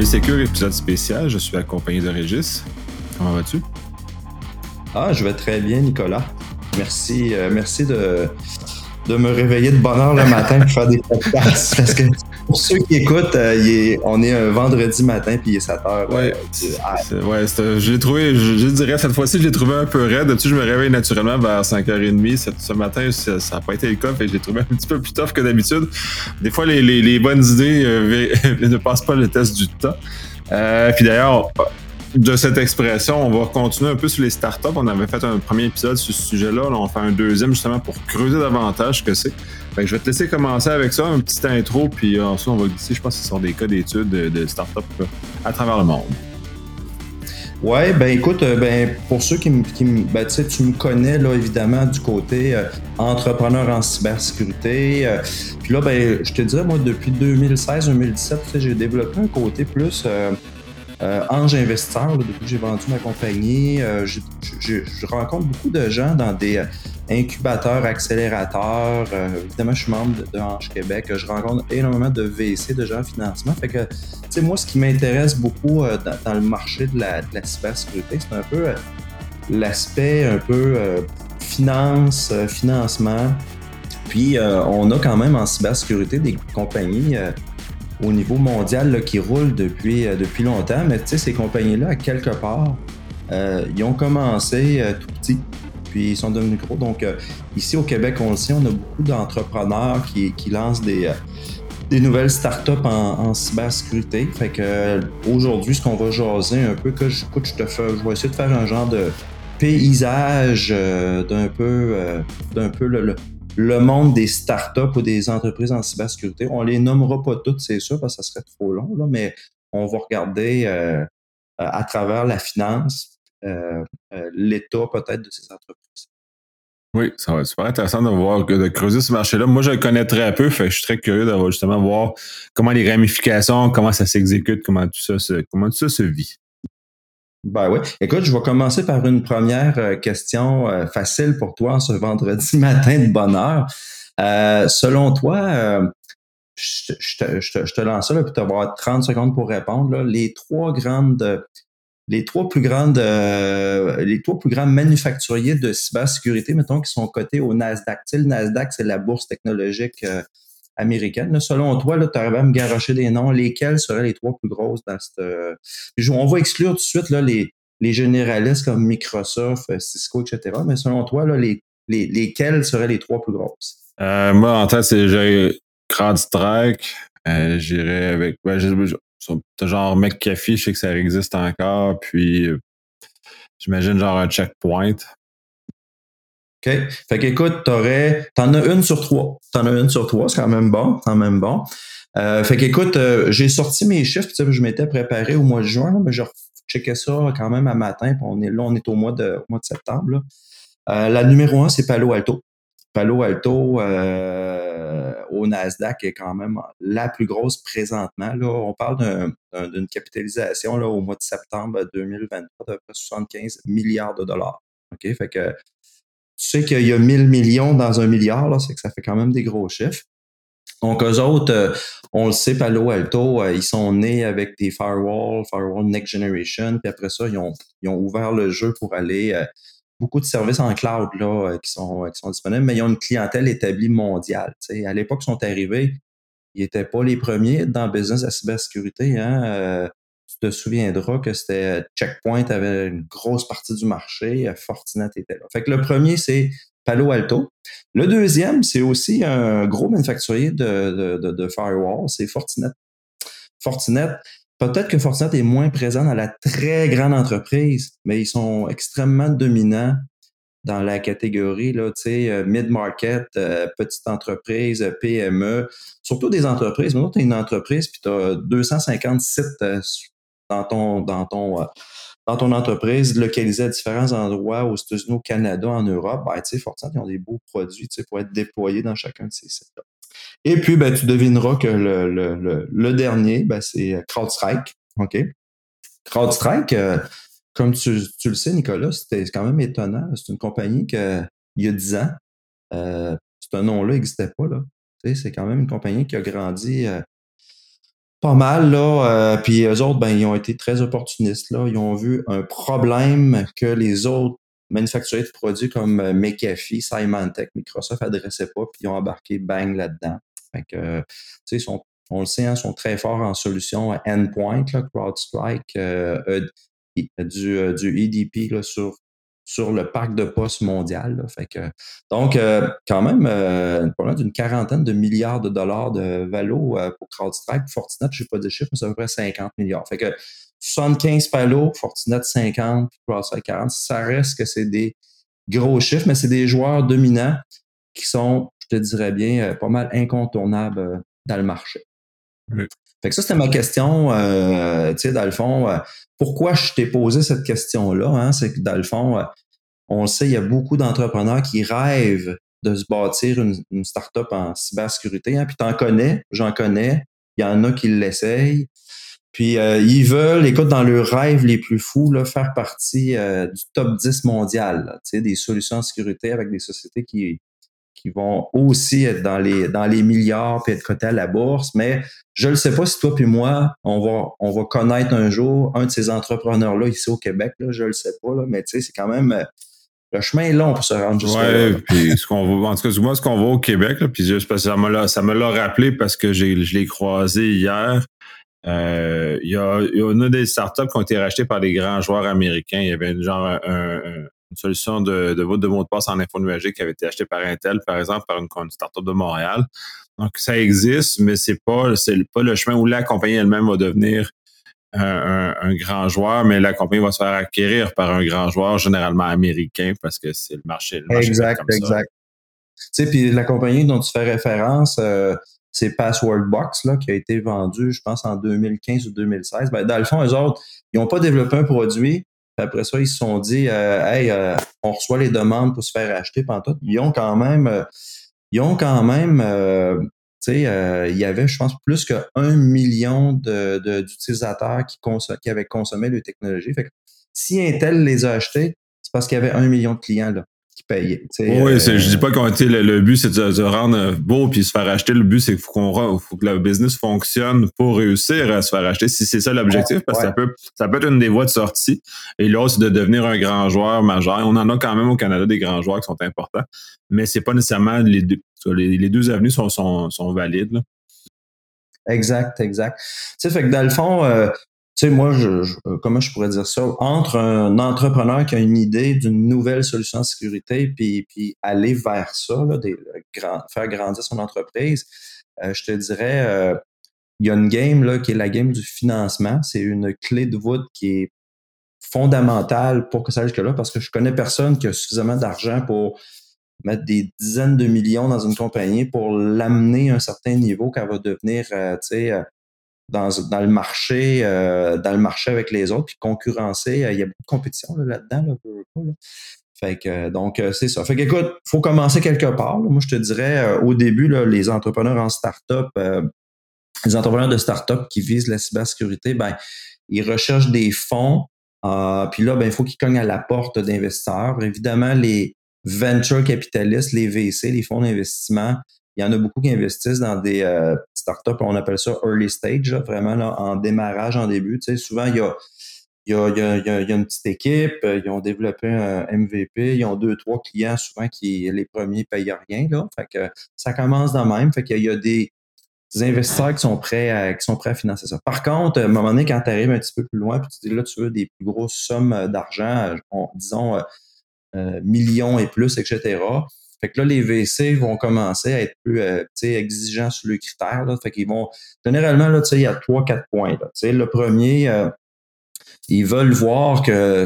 Secure, épisode spécial. Je suis accompagné de Régis. Comment vas-tu? Je vais très bien, Nicolas. Merci de me réveiller de bonne heure le matin pour faire des podcasts. Parce que pour ceux qui écoutent, on est un vendredi matin puis il est 7 heures. Je l'ai trouvé, je dirais, cette fois-ci, je l'ai trouvé un peu raide. D'habitude, je me réveille naturellement vers 5h30. Ce matin, ça n'a pas été le cas, fait que je l'ai trouvé un petit peu plus tough que d'habitude. Des fois, les bonnes idées ne passent pas le test du temps. Puis d'ailleurs, de cette expression, on va continuer un peu sur les startups. On avait fait un premier épisode sur ce sujet-là. Là, on fait un deuxième justement pour creuser davantage ce que c'est. Fait que je vais te laisser commencer avec ça, un petit intro, puis ensuite on va glisser, je pense que ce sont des cas d'études de startups à travers le monde. Ouais, ben écoute, pour ceux tu me connais là évidemment du côté entrepreneur en cybersécurité. Puis là, je te dirais, moi, depuis 2016-2017, j'ai développé un côté plus ange investisseur, là, depuis que j'ai vendu ma compagnie. Je rencontre beaucoup de gens dans des incubateurs, accélérateurs. Évidemment, je suis membre de Ange Québec. Je rencontre énormément de VC, de gens en financement. Fait que, tu sais, moi, ce qui m'intéresse beaucoup dans le marché de la cybersécurité, c'est un peu l'aspect un peu financement. Puis, on a quand même en cybersécurité des compagnies au niveau mondial là, qui roulent depuis longtemps. Mais tu sais, ces compagnies-là, à quelque part, ils ont commencé tout petits, puis ils sont devenus gros. Donc, ici au Québec, on le sait, on a beaucoup d'entrepreneurs qui lancent des nouvelles startups en cybersécurité. Fait que aujourd'hui, ce qu'on va jaser un peu, je vais essayer de faire un genre de paysage d'un peu le monde des startups ou des entreprises en cybersécurité. On les nommera pas toutes, c'est sûr, parce que ça serait trop long, là, mais on va regarder à travers la finance, l'état peut-être de ces entreprises. Oui, ça va être super intéressant de creuser ce marché-là. Moi, je le connais très peu, fait que je suis très curieux d'avoir justement voir comment les ramifications, comment ça s'exécute, comment tout ça se vit. Ben oui. Écoute, je vais commencer par une première question facile pour toi en ce vendredi matin de bonne heure. Selon toi, je te lance ça, là, puis tu vas avoir 30 secondes pour répondre. Là. Les trois plus grands manufacturiers de cybersécurité, mettons, qui sont cotés au Nasdaq. Tu sais, le Nasdaq, c'est la bourse technologique américaine. Là. Selon toi, tu arrives à me garrocher des noms. Lesquels seraient les trois plus grosses dans cette... On va exclure tout de suite là, les généralistes comme Microsoft, Cisco, etc. Mais selon toi, là, lesquels seraient les trois plus grosses? Moi, en tête, j'ai CrowdStrike. J'irais avec... genre McAfee, je sais que ça existe encore. Puis, j'imagine genre un Checkpoint. OK. Fait qu'écoute, t'en as une sur trois. C'est quand même bon. Fait qu'écoute, j'ai sorti mes chiffres, je m'étais préparé au mois de juin, là, mais je checkais ça quand même à matin, puis on est au mois de septembre. Là. La numéro un, c'est Palo Alto. Palo Alto au Nasdaq est quand même la plus grosse présentement. Là. On parle d'une capitalisation là, au mois de septembre 2023 de près 75 milliards de dollars. OK? Fait que tu sais qu'il y a 1000 millions dans un milliard, là, c'est que ça fait quand même des gros chiffres. Donc, eux autres, on le sait, Palo Alto, ils sont nés avec des firewall Next Generation, puis après ça, ils ont ouvert le jeu pour aller beaucoup de services en cloud là, qui sont disponibles, mais ils ont une clientèle établie mondiale. T'sais. À l'époque, ils sont arrivés, ils n'étaient pas les premiers dans le business de la cybersécurité. Hein? Tu te souviendras que c'était Checkpoint avait une grosse partie du marché, Fortinet était là. Fait que le premier, c'est Palo Alto. Le deuxième, c'est aussi un gros manufacturier de firewall, c'est Fortinet. Fortinet, peut-être que Fortinet est moins présent dans la très grande entreprise, mais ils sont extrêmement dominants dans la catégorie là, tu sais, mid-market, petite entreprise, PME, surtout des entreprises. Maintenant, tu as une entreprise puis tu as 250 sites dans ton, dans ton, dans ton entreprise localisés à différents endroits aux États-Unis, au Canada, en Europe. Ben, tu sais, Fortinet, ils ont des beaux produits, tu sais, pour être déployés dans chacun de ces sites-là. Et puis, ben, tu devineras que le dernier, ben, c'est CrowdStrike. OK? CrowdStrike, comme tu le sais, Nicolas, c'était quand même étonnant. C'est une compagnie que, il y a 10 ans, ce nom-là n'existait pas. Là. Tu sais, c'est quand même une compagnie qui a grandi Pas mal, là. Puis eux autres, ben, ils ont été très opportunistes, là. Ils ont vu un problème que les autres manufacturiers de produits comme McAfee, Symantec, Microsoft adressaient pas, puis ils ont embarqué bang là-dedans. Fait que, tu sais, on le sait, hein, ils sont très forts en solutions endpoint, là, CrowdStrike, du EDP là, sur le parc de postes mondial. Là. Fait que, donc, quand même, pas loin d'une quarantaine de milliards de dollars de valo pour CrowdStrike. Fortinet, je sais pas de chiffres, mais c'est à peu près 50 milliards. Fait que 75 palos, Fortinet 50, puis CrowdStrike 40. Ça reste que c'est des gros chiffres, mais c'est des joueurs dominants qui sont, je te dirais bien, pas mal incontournables dans le marché. Oui. Fait que ça, c'était ma question, tu sais, dans le fond, pourquoi je t'ai posé cette question-là, hein, c'est que dans le fond, on le sait, il y a beaucoup d'entrepreneurs qui rêvent de se bâtir une start-up en cybersécurité, hein, puis t'en connais, j'en connais, il y en a qui l'essayent, puis ils veulent, écoute, dans leurs rêves les plus fous, là, faire partie du top 10 mondial, là, tu sais, des solutions de sécurité avec des sociétés qui vont aussi être dans les milliards puis être cotés à la bourse. Mais je ne sais pas si toi puis moi, on va connaître un jour un de ces entrepreneurs-là ici au Québec. Là, je le sais pas, là, mais tu sais, c'est quand même le chemin est long pour se rendre jusqu'à là. Puis ce qu'on voit, en tout cas, moi, ce qu'on voit au Québec, là, puis juste parce que ça me l'a rappelé parce que je l'ai croisé hier. Il y en a des startups qui ont été rachetées par des grands joueurs américains. Il y avait une solution de vote de mot de passe en info nuagique qui avait été achetée par Intel, par exemple, par une startup de Montréal. Donc, ça existe, mais c'est pas le chemin où la compagnie elle-même va devenir un grand joueur, mais la compagnie va se faire acquérir par un grand joueur, généralement américain, parce que c'est le marché fait comme ça. Exact. Tu sais, puis la compagnie dont tu fais référence, c'est Passwordbox, là, qui a été vendu, je pense, en 2015 ou 2016. Ben, dans le fond, eux autres, ils n'ont pas développé un produit. Puis après ça, ils se sont dit, hey, on reçoit les demandes pour se faire acheter pendant tout. Ils ont quand même, tu sais, il y avait, je pense, plus que 1 million d'utilisateurs qui avaient consommé les technologies. Fait que si Intel les a achetés, c'est parce qu'il y avait 1 million de clients là, qui payaient. Oui, je dis pas qu'on était le but, c'est de se rendre beau puis se faire acheter. Le but, c'est qu'il faut que le business fonctionne pour réussir à se faire acheter. Si c'est ça l'objectif, parce que ça peut être une des voies de sortie. Et l'autre, c'est de devenir un grand joueur majeur. On en a quand même au Canada des grands joueurs qui sont importants, mais c'est pas nécessairement les deux. Les deux avenues sont valides. Là. Exact. Tu sais, fait que dans le fond, tu sais, moi, comment je pourrais dire ça? Entre un entrepreneur qui a une idée d'une nouvelle solution de sécurité, puis aller vers ça, là, faire grandir son entreprise, je te dirais, il y a une game là, qui est la game du financement. C'est une clé de voûte qui est fondamentale pour que ça aille jusque-là, parce que je connais personne qui a suffisamment d'argent pour mettre des dizaines de millions dans une compagnie pour l'amener à un certain niveau qu'elle va devenir, tu sais, dans le marché avec les autres, puis concurrencer. Il y a beaucoup de compétition là-dedans, là, là. Fait que, donc, c'est ça. Fait que, écoute, faut commencer quelque part. Là. Moi, je te dirais, au début, là, les entrepreneurs en start-up, les entrepreneurs de start-up qui visent la cybersécurité, ben, ils recherchent des fonds. Puis là, ben, il faut qu'ils cognent à la porte d'investisseurs. Évidemment, les venture capitalistes, les VC, les fonds d'investissement, il y en a beaucoup qui investissent dans des startups, on appelle ça early stage, là, vraiment là, en démarrage, en début. Tu sais, souvent, il y a une petite équipe, ils ont développé un MVP, ils ont 2-3 clients, souvent qui les premiers payent rien. Là. Fait que ça commence de même. Fait qu'il y a des investisseurs qui sont prêts à financer ça. Par contre, à un moment donné, quand tu arrives un petit peu plus loin, puis tu dis là, tu veux des plus grosses sommes d'argent, disons millions et plus, etc. Fait que là, les VC vont commencer à être plus exigeants sur les critères. Là. Fait qu'ils vont, généralement, là, il y a 3-4 points. Là. Le premier, ils veulent voir que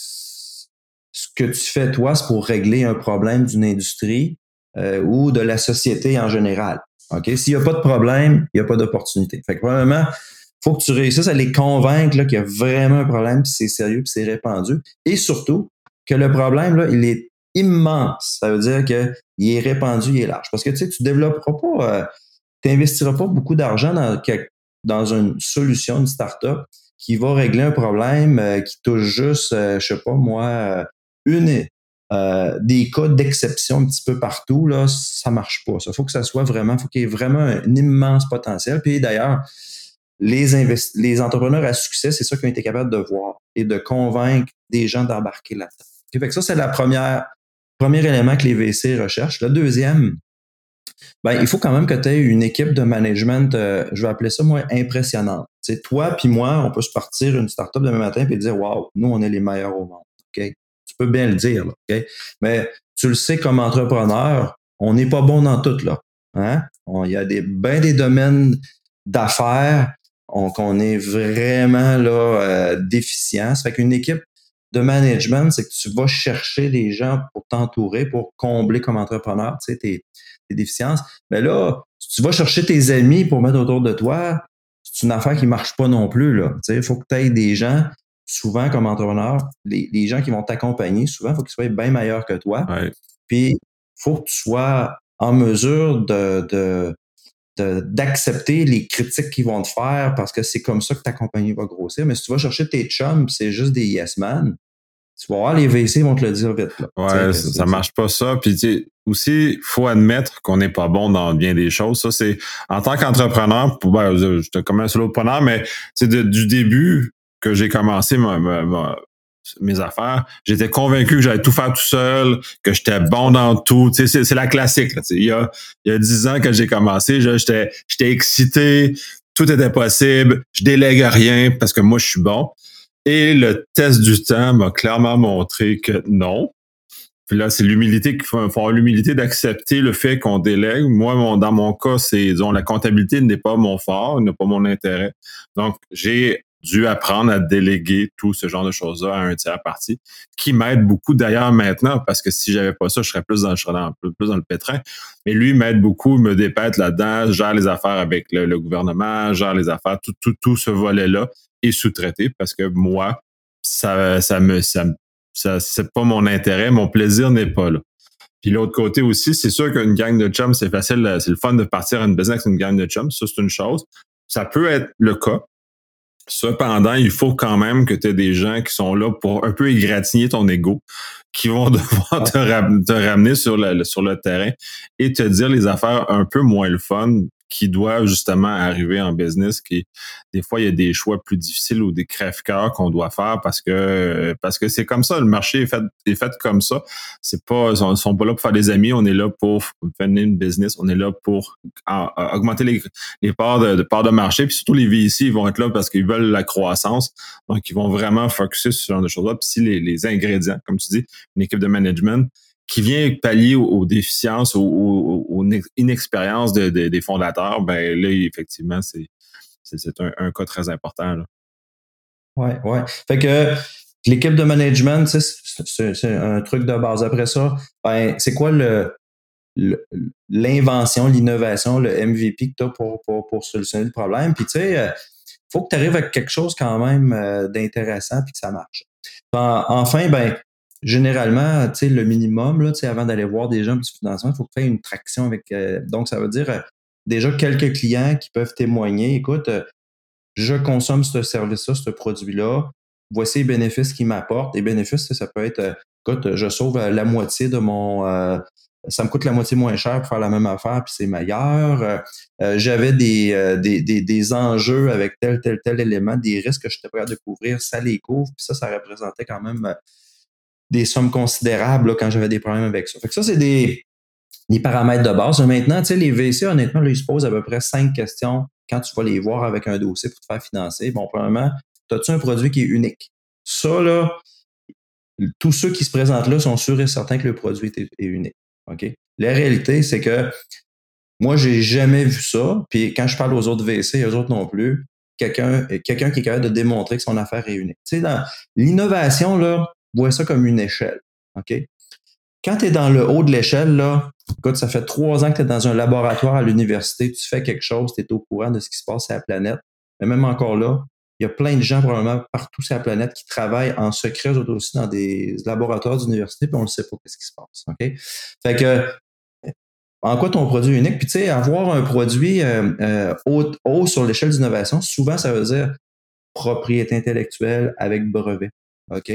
ce que tu fais, toi, c'est pour régler un problème d'une industrie ou de la société en général. OK? S'il n'y a pas de problème, il n'y a pas d'opportunité. Fait que probablement, il faut que tu réussisses à les convaincre là, qu'il y a vraiment un problème, puis c'est sérieux, puis c'est répandu. Et surtout, que le problème, là, il est immense. Ça veut dire qu'il est répandu, il est large. Parce que tu sais, tu développeras pas, tu n'investiras pas beaucoup d'argent dans une solution, une start-up qui va régler un problème qui touche juste, je sais pas moi, des cas d'exception un petit peu partout, là, ça marche pas. Ça faut que ça soit vraiment, faut qu'il y ait vraiment un immense potentiel. Puis d'ailleurs, les entrepreneurs à succès, c'est ça qu'ils ont été capables de voir et de convaincre des gens d'embarquer là-dedans. Okay? Fait que ça, c'est premier élément que les VC recherchent. Le deuxième, ben, il faut quand même que tu aies une équipe de management, je vais appeler ça, moi, impressionnante. Tu sais, toi puis moi, on peut se partir une startup demain matin et dire, waouh, nous, on est les meilleurs au monde. OK? Tu peux bien le dire, là, OK? Mais tu le sais, comme entrepreneur, on n'est pas bon dans tout, là. Hein? Il y a bien des domaines d'affaires qu'on est vraiment là, déficient. Ça fait qu'une équipe de management, c'est que tu vas chercher des gens pour t'entourer, pour combler comme entrepreneur, tu sais, tes déficiences. Mais là, si tu vas chercher tes amis pour mettre autour de toi, c'est une affaire qui marche pas non plus, là. Tu sais, il faut que tu aies des gens, souvent comme entrepreneur, les gens qui vont t'accompagner, souvent, il faut qu'ils soient bien meilleurs que toi. Ouais. Puis, il faut que tu sois en mesure d'accepter les critiques qu'ils vont te faire parce que c'est comme ça que ta compagnie va grossir. Mais si tu vas chercher tes chums, c'est juste des yes man, tu vas voir, les VC vont te le dire vite. Là. Ouais, ça marche pas ça. Puis tu sais, aussi, il faut admettre qu'on n'est pas bon dans bien des choses. Ça, c'est en tant qu'entrepreneur, je te comme un solopreneur, mais c'est du début que j'ai commencé mes affaires, j'étais convaincu que j'allais tout faire tout seul, que j'étais bon dans tout. Tu sais, c'est la classique. Là, tu sais. Il y a 10 ans que j'ai commencé, j'étais excité, tout était possible, je délègue rien parce que moi, je suis bon. Et le test du temps m'a clairement montré que non. Puis là, c'est l'humilité qu'il faut avoir l'humilité d'accepter le fait qu'on délègue. Moi, dans mon cas, c'est, disons, la comptabilité n'est pas mon fort, n'est pas mon intérêt. Donc, j'ai dû apprendre à déléguer tout ce genre de choses-là à un tiers parti, qui m'aide beaucoup d'ailleurs maintenant, parce que si j'avais pas ça, je serais plus dans le pétrin. Mais lui m'aide beaucoup, me dépète là-dedans, gère les affaires avec le gouvernement, gère les affaires, tout ce volet-là est sous-traité parce que moi, ça c'est pas mon intérêt, mon plaisir n'est pas là. Puis l'autre côté aussi, c'est sûr qu'une gang de chums, c'est facile, c'est le fun de partir à une business avec une gang de chums, ça c'est une chose. Ça peut être le cas. Cependant, il faut quand même que tu aies des gens qui sont là pour un peu égratigner ton ego, qui vont devoir te ramener sur le terrain et te dire les affaires un peu moins le fun qui doivent justement arriver en business, des fois, il y a des choix plus difficiles ou des crève-cœurs qu'on doit faire parce que c'est comme ça, le marché est fait comme ça. Ils sont pas là pour faire des amis, on est là pour faire une business, on est là pour augmenter les parts de marché, puis surtout les VC, ils vont être là parce qu'ils veulent la croissance, donc ils vont vraiment focuser sur ce genre de choses-là. Puis si les ingrédients, comme tu dis, une équipe de management qui vient pallier aux déficiences, aux inexpériences des fondateurs, ben là, effectivement, c'est un cas très important. Là. Ouais. Fait que l'équipe de management, c'est un truc de base. Après ça, ben, c'est quoi l'invention, l'innovation, le MVP que tu as pour solutionner le problème? Puis, tu sais, faut que tu arrives avec quelque chose quand même d'intéressant puis que ça marche. Enfin, ben, généralement, tu sais, le minimum, là, tu sais, avant d'aller voir des gens du financement, il faut que tu aies une traction avec. Donc, ça veut dire déjà quelques clients qui peuvent témoigner. Écoute, je consomme ce service-là, ce produit-là. Voici les bénéfices qu'il m'apporte. Les bénéfices, ça peut être, écoute, je sauve la moitié de ça me coûte la moitié moins cher pour faire la même affaire, puis c'est meilleur. J'avais des enjeux avec tel élément, des risques que je n'étais prêt à découvrir, ça les couvre, puis ça représentait quand même des sommes considérables là, quand j'avais des problèmes avec ça. Fait que ça, c'est des paramètres de base. Maintenant, tu sais, les VC, honnêtement, là, ils se posent à peu près 5 questions quand tu vas les voir avec un dossier pour te faire financer. Bon, premièrement, as-tu un produit qui est unique? Ça, là, tous ceux qui se présentent là sont sûrs et certains que le produit est unique. OK? La réalité, c'est que moi, j'ai jamais vu ça. Puis quand je parle aux autres VC, eux autres non plus, quelqu'un qui est capable de démontrer que son affaire est unique. Tu sais, dans l'innovation, là, vois ça comme une échelle. OK? Quand tu es dans le haut de l'échelle, là, écoute, ça fait 3 ans que tu es dans un laboratoire à l'université, tu fais quelque chose, tu es au courant de ce qui se passe sur la planète. Mais même encore là, il y a plein de gens probablement partout sur la planète qui travaillent en secret aussi dans des laboratoires d'université, puis on ne sait pas ce qui se passe. OK? Fait que, en quoi ton produit est unique? Puis tu sais, avoir un produit haut sur l'échelle d'innovation, souvent ça veut dire propriété intellectuelle avec brevet. OK?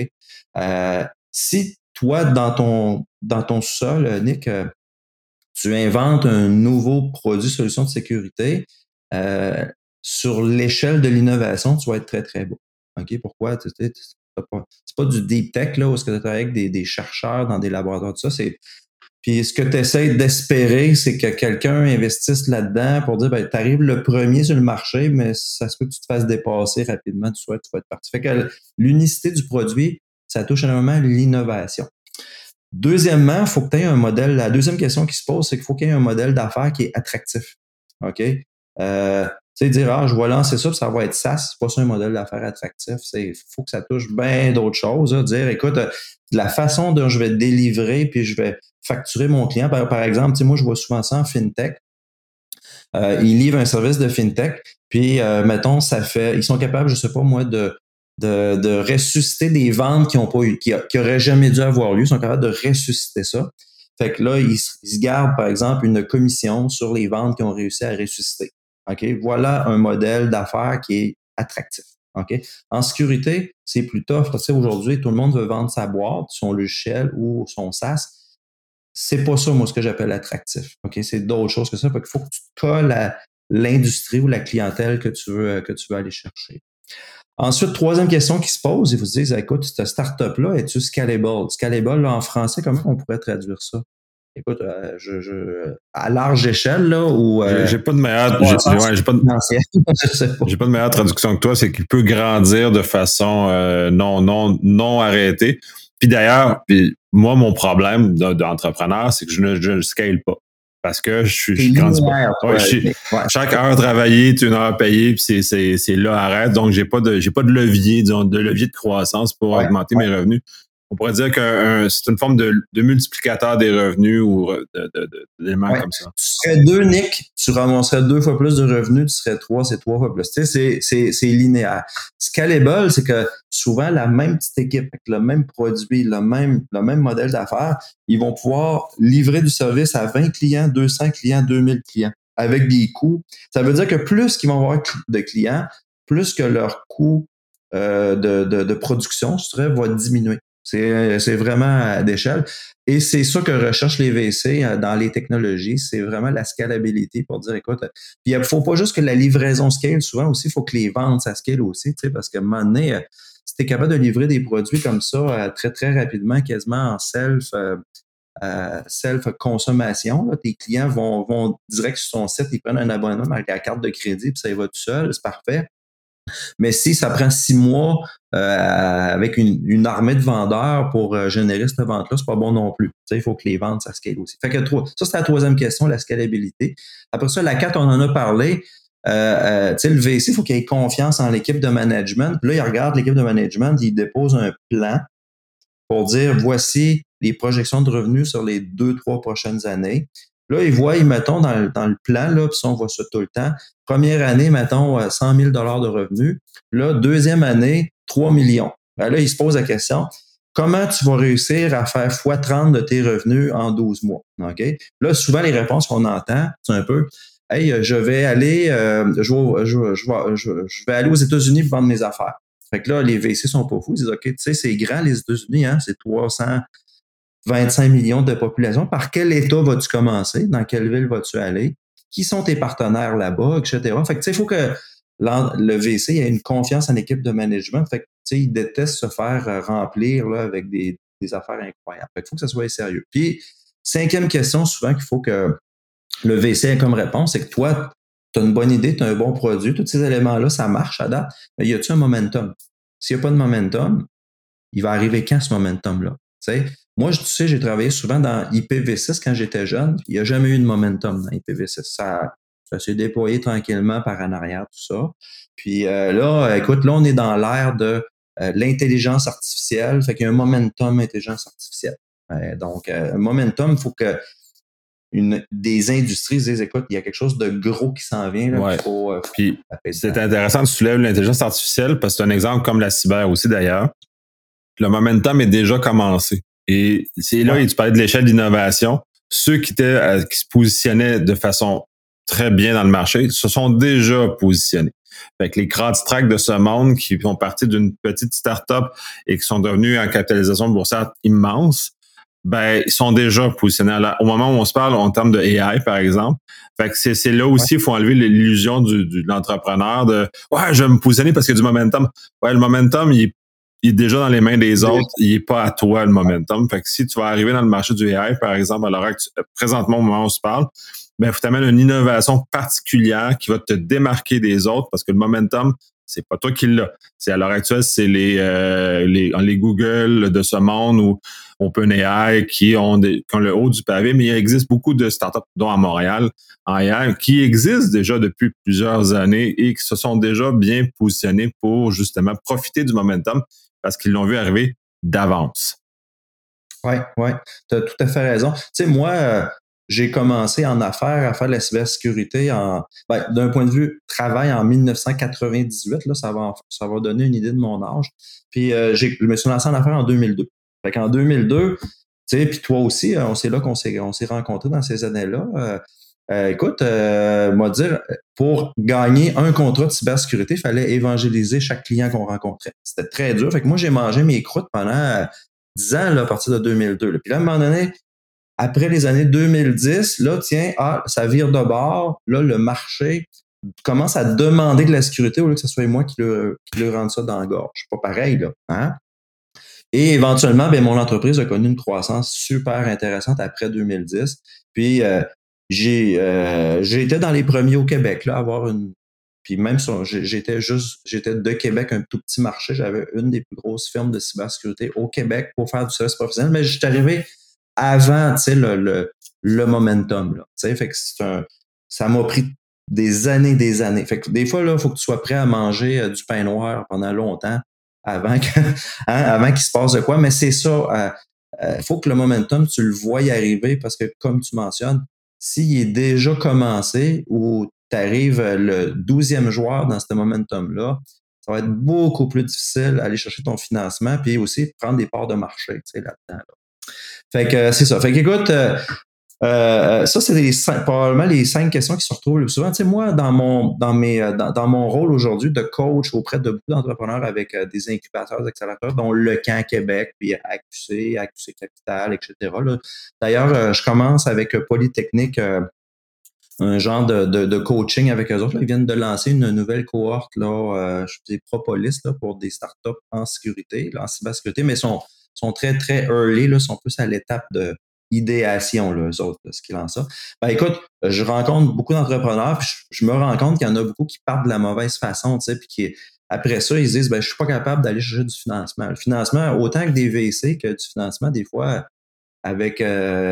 Si toi, dans ton sous-sol, Nick, tu inventes un nouveau produit solution de sécurité, sur l'échelle de l'innovation, tu vas être très, très bas. OK? Pourquoi? C'est pas du deep tech, là, où est-ce que tu travailles avec des chercheurs dans des laboratoires, tout ça. Puis ce que tu essaies d'espérer, c'est que quelqu'un investisse là-dedans pour dire, ben, tu arrives le premier sur le marché, mais ça se peut que tu te fasses dépasser rapidement, tu vas être parti. Fait que l'unicité du produit, ça touche énormément l'innovation. Deuxièmement, il faut que tu aies un modèle. La deuxième question qui se pose, c'est qu'il faut qu'il y ait un modèle d'affaires qui est attractif. OK? Tu sais, dire, je vais lancer ça, puis ça va être SaaS, c'est pas ça un modèle d'affaires attractif. Il faut que ça touche bien d'autres choses. Là. Dire, écoute, la façon dont je vais délivrer, puis je vais facturer mon client. Par exemple, tu sais, moi, je vois souvent ça en FinTech. Ils livrent un service de FinTech, puis, mettons, ils sont capables, je sais pas moi, de ressusciter des ventes qui auraient jamais dû avoir lieu. Ils sont capables de ressusciter ça. Fait que là, ils se gardent, par exemple, une commission sur les ventes qu'ils ont réussi à ressusciter. OK? Voilà un modèle d'affaires qui est attractif. OK? En sécurité, c'est plus tough. Tu sais, aujourd'hui, tout le monde veut vendre sa boîte, son logiciel ou son SaaS. C'est pas ça, moi, ce que j'appelle attractif. OK? C'est d'autres choses que ça. Fait qu'il faut que tu te colles à l'industrie ou la clientèle que tu veux aller chercher. Ensuite, troisième question qui se pose, ils vous disent, écoute, cette startup-là, es-tu scalable? Scalable, là, en français, comment on pourrait traduire ça? Écoute, à large échelle, là, ou... j'ai pas de meilleure... J'ai pas de meilleure traduction que toi, c'est qu'il peut grandir de façon non arrêtée. Puis d'ailleurs, moi, mon problème d'entrepreneur, c'est que je ne scale pas. Parce que je grandis pas. Chaque heure travaillée est une heure payée, puis c'est là arrête. Donc, j'ai pas de levier, disons, de levier de croissance pour augmenter mes revenus. On pourrait dire que c'est une forme de multiplicateur des revenus ou d'éléments comme ça. Tu serais 2, Nick, tu ramasserais 2 fois plus de revenus, tu serais 3, c'est 3 fois plus. Tu sais, c'est linéaire. Scalable, c'est que souvent, la même petite équipe, avec le même produit, le même modèle d'affaires, ils vont pouvoir livrer du service à 20 clients, 200 clients, 2000 clients, avec des coûts. Ça veut dire que plus qu'ils vont avoir de clients, plus que leur coût de production, je dirais, va diminuer. C'est vraiment à d'échelle. Et c'est ça que recherchent les VC dans les technologies. C'est vraiment la scalabilité pour dire, écoute, puis il ne faut pas juste que la livraison scale, souvent aussi, il faut que les ventes, ça scale aussi, tu sais, parce qu'à un moment donné, si tu es capable de livrer des produits comme ça très, très rapidement, quasiment en self-consommation, là, tes clients vont direct sur ton site, ils prennent un abonnement avec la carte de crédit, puis ça y va tout seul, c'est parfait. Mais si ça prend 6 mois avec une armée de vendeurs pour générer cette vente-là, c'est pas bon non plus. Il faut que les ventes, ça scale aussi. Fait que ça, c'est la troisième question, la scalabilité. Après ça, la 4, on en a parlé. Le VC, il faut qu'il ait confiance en l'équipe de management. Puis là, il regarde l'équipe de management, il dépose un plan pour dire, voici les projections de revenus sur les 2-3 prochaines années. Là, ils voient, mettons, dans le plan, là, puis ça, on voit ça tout le temps. Première année, mettons, 100 000 de revenus. Là, deuxième année, 3 millions. Ben là, ils se posent la question, comment tu vas réussir à faire x30 de tes revenus en 12 mois? OK? Là, souvent, les réponses qu'on entend, c'est un peu, hey, je vais aller aux États-Unis pour vendre mes affaires. Fait que là, les VC sont pas fous. Ils disent, OK, tu sais, c'est grand, les États-Unis, hein, c'est 325 millions de population. Par quel État vas-tu commencer? Dans quelle ville vas-tu aller? Qui sont tes partenaires là-bas, etc. Fait que, tu sais, il faut que le VC ait une confiance en l'équipe de management. Fait que, tu sais, il déteste se faire remplir, là, avec des affaires incroyables. Fait qu'il faut que ça soit sérieux. Puis, cinquième question, souvent, qu'il faut que le VC ait comme réponse, c'est que toi, tu as une bonne idée, tu as un bon produit, tous ces éléments-là, ça marche à date. Mais y a-tu un momentum? S'il n'y a pas de momentum, il va arriver quand ce momentum-là? Tu sais, moi, tu sais, j'ai travaillé souvent dans IPv6 quand j'étais jeune. Il n'y a jamais eu de momentum dans IPv6. Ça s'est déployé tranquillement par en arrière, tout ça. Puis là, écoute, là, on est dans l'ère de l'intelligence artificielle. Fait qu'il y a un momentum intelligence artificielle. Donc, un momentum, il faut que des industries disent, écoute, il y a quelque chose de gros qui s'en vient. Là, Puis, c'est intéressant que tu soulèves l'intelligence artificielle parce que c'est un exemple comme la cyber aussi d'ailleurs. Le momentum est déjà commencé. Et c'est là, tu parlais de l'échelle d'innovation. Ceux qui se positionnaient de façon très bien dans le marché se sont déjà positionnés. Fait que les CrowdStrike de ce monde qui font partie d'une petite start-up et qui sont devenus en capitalisation boursière immense, Ben, ils sont déjà positionnés au moment où on se parle en termes de AI, par exemple. Fait que c'est là Ouais, aussi, il faut enlever l'illusion de l'entrepreneur de ouais, je vais me positionner parce qu'il y a du momentum. Ouais, le momentum, il est déjà dans les mains des autres, il est pas à toi le momentum. Fait que si tu vas arriver dans le marché du AI, par exemple, présentement au moment où on se parle, ben, il faut t'amener une innovation particulière qui va te démarquer des autres parce que le momentum, c'est pas toi qui l'as. C'est à l'heure actuelle, c'est les Google de ce monde ou OpenAI qui ont le haut du pavé, mais il existe beaucoup de startups, dont à Montréal, en AI, qui existent déjà depuis plusieurs années et qui se sont déjà bien positionnés pour justement profiter du momentum parce qu'ils l'ont vu arriver d'avance. ouais, ouais. Tu as tout à fait raison. Tu sais, moi, j'ai commencé en affaires à faire de la cybersécurité d'un point de vue travail en 1998. Là, ça va donner une idée de mon âge. Puis, je me suis lancé en affaires en 2002. Fait qu'en 2002, tu sais, puis toi aussi, c'est là qu'on s'est rencontrés dans ces années-là. Écoute, moi dire, pour gagner un contrat de cybersécurité, il fallait évangéliser chaque client qu'on rencontrait. C'était très dur. Fait que moi, j'ai mangé mes croûtes pendant 10 ans là, à partir de 2002. Là. Puis là, à un moment donné, après les années 2010, là, tiens, ça vire de bord. Là, le marché commence à demander de la sécurité au lieu que ce soit moi qui le rende ça dans la gorge. C'est pas pareil, là. Hein? Et éventuellement, ben, mon entreprise a connu une croissance super intéressante après 2010. Puis, j'ai été dans les premiers au Québec, là, à avoir une. Puis même si j'étais de Québec, un tout petit marché. J'avais une des plus grosses firmes de cybersécurité au Québec pour faire du service professionnel, mais j'étais arrivé avant, tu sais, le momentum, là. Tu sais, fait que ça m'a pris des années, des années. Fait que des fois, là, il faut que tu sois prêt à manger du pain noir pendant longtemps avant avant qu'il se passe de quoi. Mais c'est ça, il faut que le momentum, tu le vois y arriver parce que, comme tu mentionnes, s'il est déjà commencé ou tu arrives le 12e joueur dans ce momentum-là, ça va être beaucoup plus difficile d'aller chercher ton financement puis aussi prendre des parts de marché, tu sais, là-dedans. Là. Fait que c'est ça. Fait qu'écoute, ça, c'est probablement les 5 questions qui se retrouvent le plus souvent. Tu sais, moi, dans mon rôle aujourd'hui de coach auprès de beaucoup d'entrepreneurs avec des incubateurs, des accélérateurs, dont Le Camp Québec, puis AQC Capital, etc. Là. D'ailleurs, je commence avec Polytechnique un genre de coaching avec eux autres. Là. Ils viennent de lancer une nouvelle cohorte, là, je dis Propolis, là, pour des startups en sécurité, là, en cybersécurité, mais sont très, très early, là, sont plus à l'étape de idéation, là, eux autres, là, ce qu'ils lancent ça. Ben, écoute, je rencontre beaucoup d'entrepreneurs, puis je me rends compte qu'il y en a beaucoup qui partent de la mauvaise façon, tu sais, puis après ça, ils se disent, ben, je suis pas capable d'aller chercher du financement. Le financement, autant que des VC que du financement, des fois, avec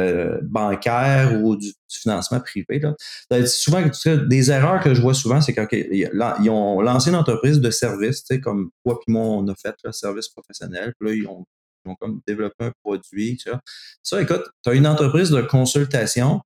bancaire ou du financement privé. Là. Souvent, des erreurs que je vois souvent, c'est qu'ils ont lancé une entreprise de service, tu sais, comme toi et moi, on a fait le service professionnel. Puis là, ils ont comme développé un produit. Tu vois. Ça, écoute, tu as une entreprise de consultation.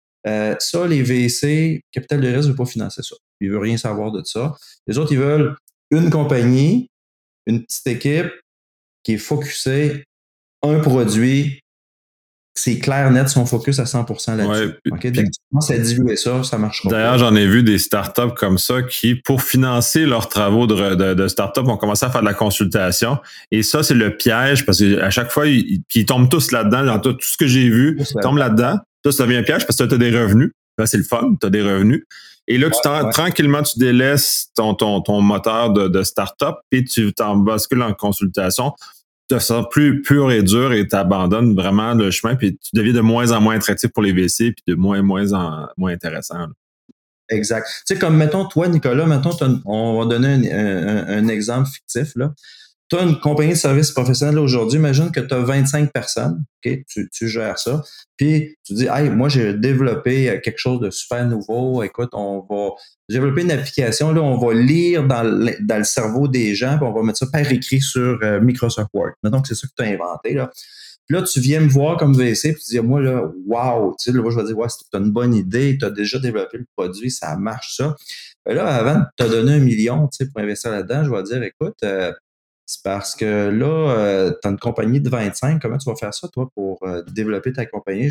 Ça, les VC, Capital de risque ne veut pas financer ça. Ils ne veulent rien savoir de ça. Les autres, ils veulent une compagnie, une petite équipe qui est focusée, un produit, c'est clair, net, son focus à 100% là-dessus. Ouais, OK? Dès que tu commences à diluer ça, ça ne marchera d'ailleurs, pas. j'en ai vu des startups comme ça qui, pour financer leurs travaux de startup, ont commencé à faire de la consultation. Et ça, c'est le piège parce qu'à chaque fois, ils tombent tous là-dedans. Genre, tout ce que j'ai vu tombe là-dedans. Ça devient un piège parce que tu as des revenus. Là, c'est le fun, tu as des revenus. Et là, tranquillement, tu délaisses ton moteur de startup et tu t'en bascules en consultation. Tu te sens plus pur et dur et tu abandonnes vraiment le chemin puis tu deviens de moins en moins attractif pour les VC puis de moins intéressant. Là. Exact. Tu sais, comme mettons, toi, Nicolas, mettons, on va donner un exemple fictif, là. Tu as une compagnie de services professionnels aujourd'hui, imagine que tu as 25 personnes, OK, tu gères ça, puis tu dis, hey, moi, j'ai développé quelque chose de super nouveau, écoute, on va développer une application, là, on va lire dans le cerveau des gens, puis on va mettre ça par écrit sur Microsoft Word. Mettons que c'est ça que tu as inventé, là. Puis là, tu viens me voir comme VC, puis tu dis, moi, là, wow, tu sais, là, je vais dire, ouais, tu as une bonne idée, tu as déjà développé le produit, ça marche, ça. Ben là, avant de te donner 1 million, tu sais, pour investir là-dedans, je vais dire, écoute, c'est parce que là, tu as une compagnie de 25. Comment tu vas faire ça, toi, pour développer ta compagnie?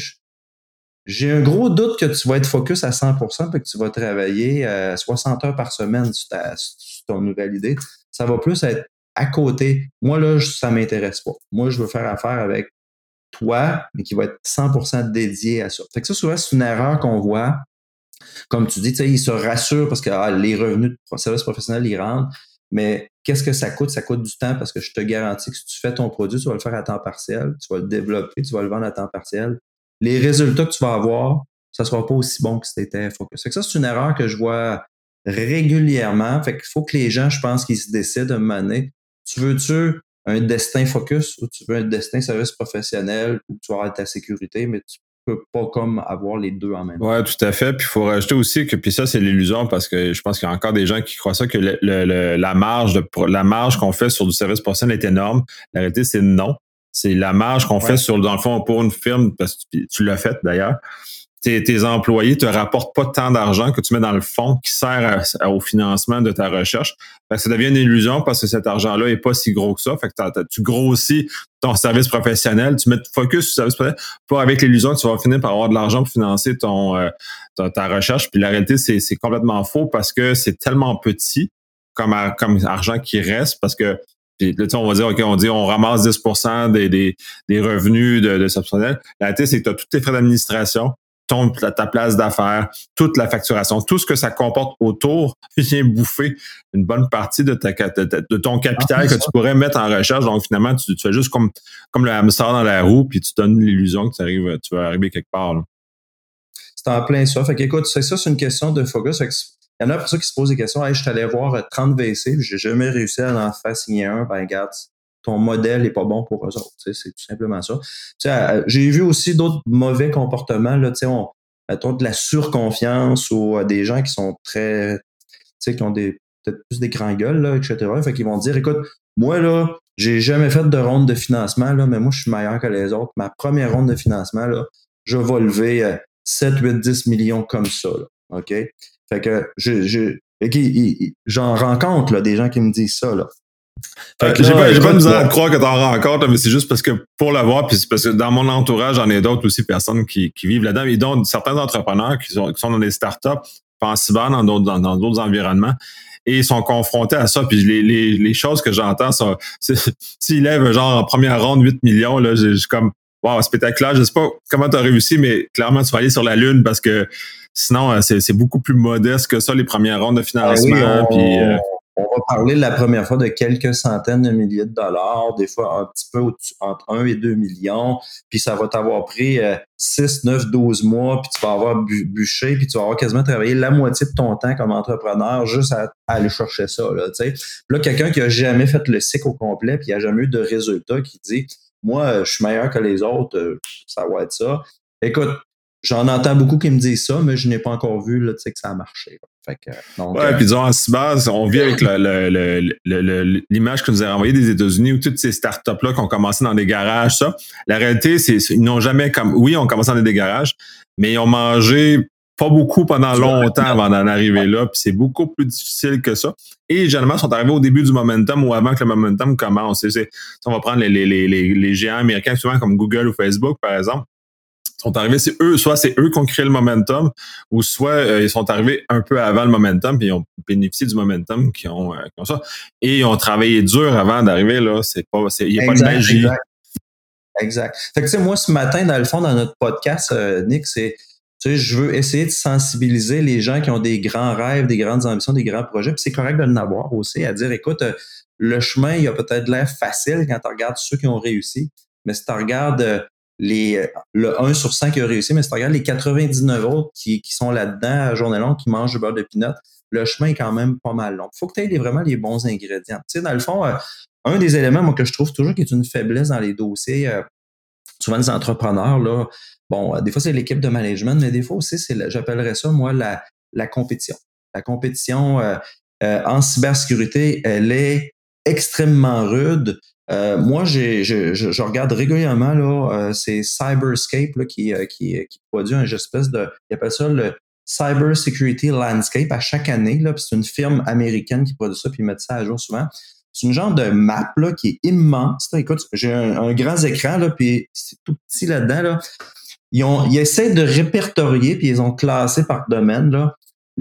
J'ai un gros doute que tu vas être focus à 100% et que tu vas travailler 60 heures par semaine sur ton nouvelle idée. Ça va plus être à côté. Moi, là, ça ne m'intéresse pas. Moi, je veux faire affaire avec toi, mais qui va être 100% dédié à ça. Fait que ça, souvent, c'est une erreur qu'on voit. Comme tu dis, tu sais, ils se rassurent parce que les revenus de service professionnel, ils rentrent. Mais qu'est-ce que ça coûte? Ça coûte du temps parce que je te garantis que si tu fais ton produit, tu vas le faire à temps partiel, tu vas le développer, tu vas le vendre à temps partiel. Les résultats que tu vas avoir, ça sera pas aussi bon que si tu étais focus. Fait que ça, c'est une erreur que je vois régulièrement. Fait qu'il faut que les gens, je pense, qu'ils se décident à un moment donné. Tu veux-tu un destin focus ou tu veux un destin service professionnel où tu vas avoir ta sécurité, mais tu peux pas comme avoir les deux en même temps. Ouais, tout à fait. Puis il faut rajouter aussi que, puis ça, c'est l'illusion parce que je pense qu'il y a encore des gens qui croient ça, que la marge qu'on fait sur du service professionnel est énorme. La réalité, c'est non. C'est la marge qu'on fait sur, dans le fond, pour une firme, parce que tu l'as fait d'ailleurs. Tes employés te rapportent pas tant d'argent que tu mets dans le fonds qui sert au financement de ta recherche. Fait que ça devient une illusion parce que cet argent-là est pas si gros que ça. Fait que tu grossis ton service professionnel, tu mets focus sur le service professionnel, pas avec l'illusion que tu vas finir par avoir de l'argent pour financer ta recherche. Puis la réalité, c'est complètement faux parce que c'est tellement petit comme argent qui reste parce que puis, là, on va dire, OK, on ramasse 10% des revenus de service professionnel. La réalité, c'est que tu as tous tes frais d'administration, ta place d'affaires, toute la facturation, tout ce que ça comporte autour vient bouffer une bonne partie de ton capital que tu pourrais mettre en recherche. Donc, finalement, tu fais juste comme le hamster dans la roue, puis tu donnes l'illusion que tu vas arriver quelque part. Là. C'est en plein ça. Fait qu'écoute, ça, c'est une question de focus. Fait que il y en a pour ça qui se posent des questions. Hey, je suis allé voir 30 VC, puis j'ai jamais réussi à en faire signer un. Ben, regarde, ton modèle est pas bon pour eux autres. C'est tout simplement ça. J'ai vu aussi d'autres mauvais comportements. Là, mettons de la surconfiance ou des gens qui sont très, qui ont peut-être plus des grands gueules, là, etc. Fait qu'ils vont dire, écoute, moi, là, j'ai jamais fait de ronde de financement, là, mais moi, je suis meilleur que les autres. Ma première ronde de financement, là, je vais lever 7, 8, 10 millions comme ça. Là, OK? Fait que j'en rencontre là, des gens qui me disent ça. Là. J'ai pas de misère à croire que t'en rencontres, mais c'est juste parce que pour l'avoir, puis c'est parce que dans mon entourage, j'en ai d'autres aussi personnes qui vivent là-dedans. Et donc, certains entrepreneurs qui sont dans des startups, pas en cyber, dans d'autres environnements, et ils sont confrontés à ça. Puis les choses que j'entends sont, s'ils lèvent genre en première ronde 8 millions, là, j'ai comme, wow, spectaculaire. Je sais pas comment tu as réussi, mais clairement, tu vas aller sur la Lune parce que sinon, c'est beaucoup plus modeste que ça, les premières rondes de financement. On va parler la première fois de quelques centaines de milliers de dollars, des fois un petit peu entre 1 et 2 millions, puis ça va t'avoir pris 6, 9, 12 mois, puis tu vas avoir bûché, puis tu vas avoir quasiment travaillé la moitié de ton temps comme entrepreneur juste à aller chercher ça. Là, là, quelqu'un qui a jamais fait le cycle au complet, puis qui a jamais eu de résultat, qui dit « Moi, je suis meilleur que les autres, ça va être ça. » Écoute, j'en entends beaucoup qui me disent ça, mais je n'ai pas encore vu là, que ça a marché. Fait que, donc, puis disons, en cyber, on vit avec l'image que nous a renvoyée des États-Unis où toutes ces startups-là qui ont commencé dans des garages, ça. La réalité, c'est ils n'ont jamais oui, ils ont commencé dans des garages, mais ils ont mangé pas beaucoup pendant longtemps avant d'en arriver là, puis c'est beaucoup plus difficile que ça. Et généralement, ils sont arrivés au début du momentum ou avant que le momentum commence. On va prendre les géants américains, souvent comme Google ou Facebook, par exemple. Sont arrivés, soit c'est eux qui ont créé le momentum, ou soit ils sont arrivés un peu avant le momentum, puis ils ont bénéficié du momentum qui ont ça. Et ils ont travaillé dur avant d'arriver là. Il n'y a pas de magie. Exact. Fait que moi, ce matin, dans le fond, dans notre podcast, Nick, je veux essayer de sensibiliser les gens qui ont des grands rêves, des grandes ambitions, des grands projets. Puis c'est correct de l'avoir aussi, à dire, écoute, le chemin, il a peut-être l'air facile quand tu regardes ceux qui ont réussi, mais si tu regardes le 1 sur 100 qui a réussi, mais si tu regardes les 99 autres qui sont là-dedans à journée longue, qui mangent du beurre de pinot, le chemin est quand même pas mal long. Il faut que tu aies vraiment les bons ingrédients. Tu sais, dans le fond, un des éléments moi, que je trouve toujours qui est une faiblesse dans les dossiers, souvent les entrepreneurs, là, bon, des fois c'est l'équipe de management, mais des fois aussi, j'appellerais ça, moi, la compétition. La compétition en cybersécurité, elle est extrêmement rude. Moi, je regarde régulièrement là, c'est Cyberscape là, qui produit un espèce de, ils appellent ça le Cyber Security Landscape à chaque année. Là, c'est une firme américaine qui produit ça puis ils mettent ça à jour souvent. C'est une genre de map là, qui est immense. Là. Écoute, j'ai un grand écran là, puis c'est tout petit là-dedans. Là. Ils essaient de répertorier puis ils ont classé par domaine là,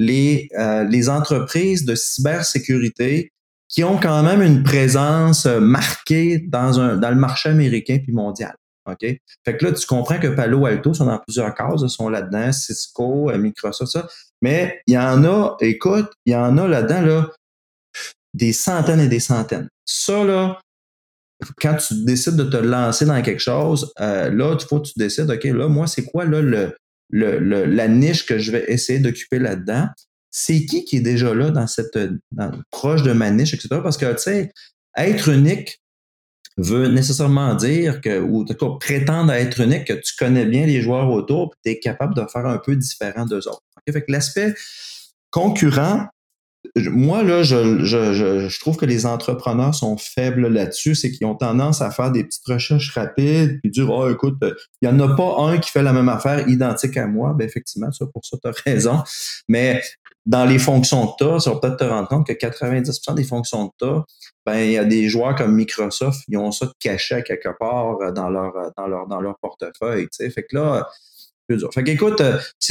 les entreprises de cybersécurité qui ont quand même une présence marquée dans le marché américain puis mondial. OK? Fait que là, tu comprends que Palo Alto sont dans plusieurs cases, sont là-dedans, Cisco, Microsoft, ça. Mais il y en a, écoute, il y en a là-dedans, là, des centaines et des centaines. Ça, là, quand tu décides de te lancer dans quelque chose, là, il faut que tu décides, OK, là, moi, c'est quoi là, la niche que je vais essayer d'occuper là-dedans? C'est qui est déjà là proche de ma niche, etc. Parce que, tu sais, être unique veut nécessairement dire que, ou en tout cas, prétendre à être unique, que tu connais bien les joueurs autour, et tu es capable de faire un peu différent d'eux autres. Okay? Fait que l'aspect concurrent, moi, là, je trouve que les entrepreneurs sont faibles là-dessus. C'est qu'ils ont tendance à faire des petites recherches rapides puis dire, oh, écoute, il n'y en a pas un qui fait la même affaire identique à moi. Ben, effectivement, ça, pour ça, tu as raison. Mais dans les fonctions que tu as, ça va peut-être te rendre compte que 90% des fonctions que tu as, ben, il y a des joueurs comme Microsoft, ils ont ça de caché à quelque part dans leur portefeuille. T'sais. Fait que là, fait qu'écoute,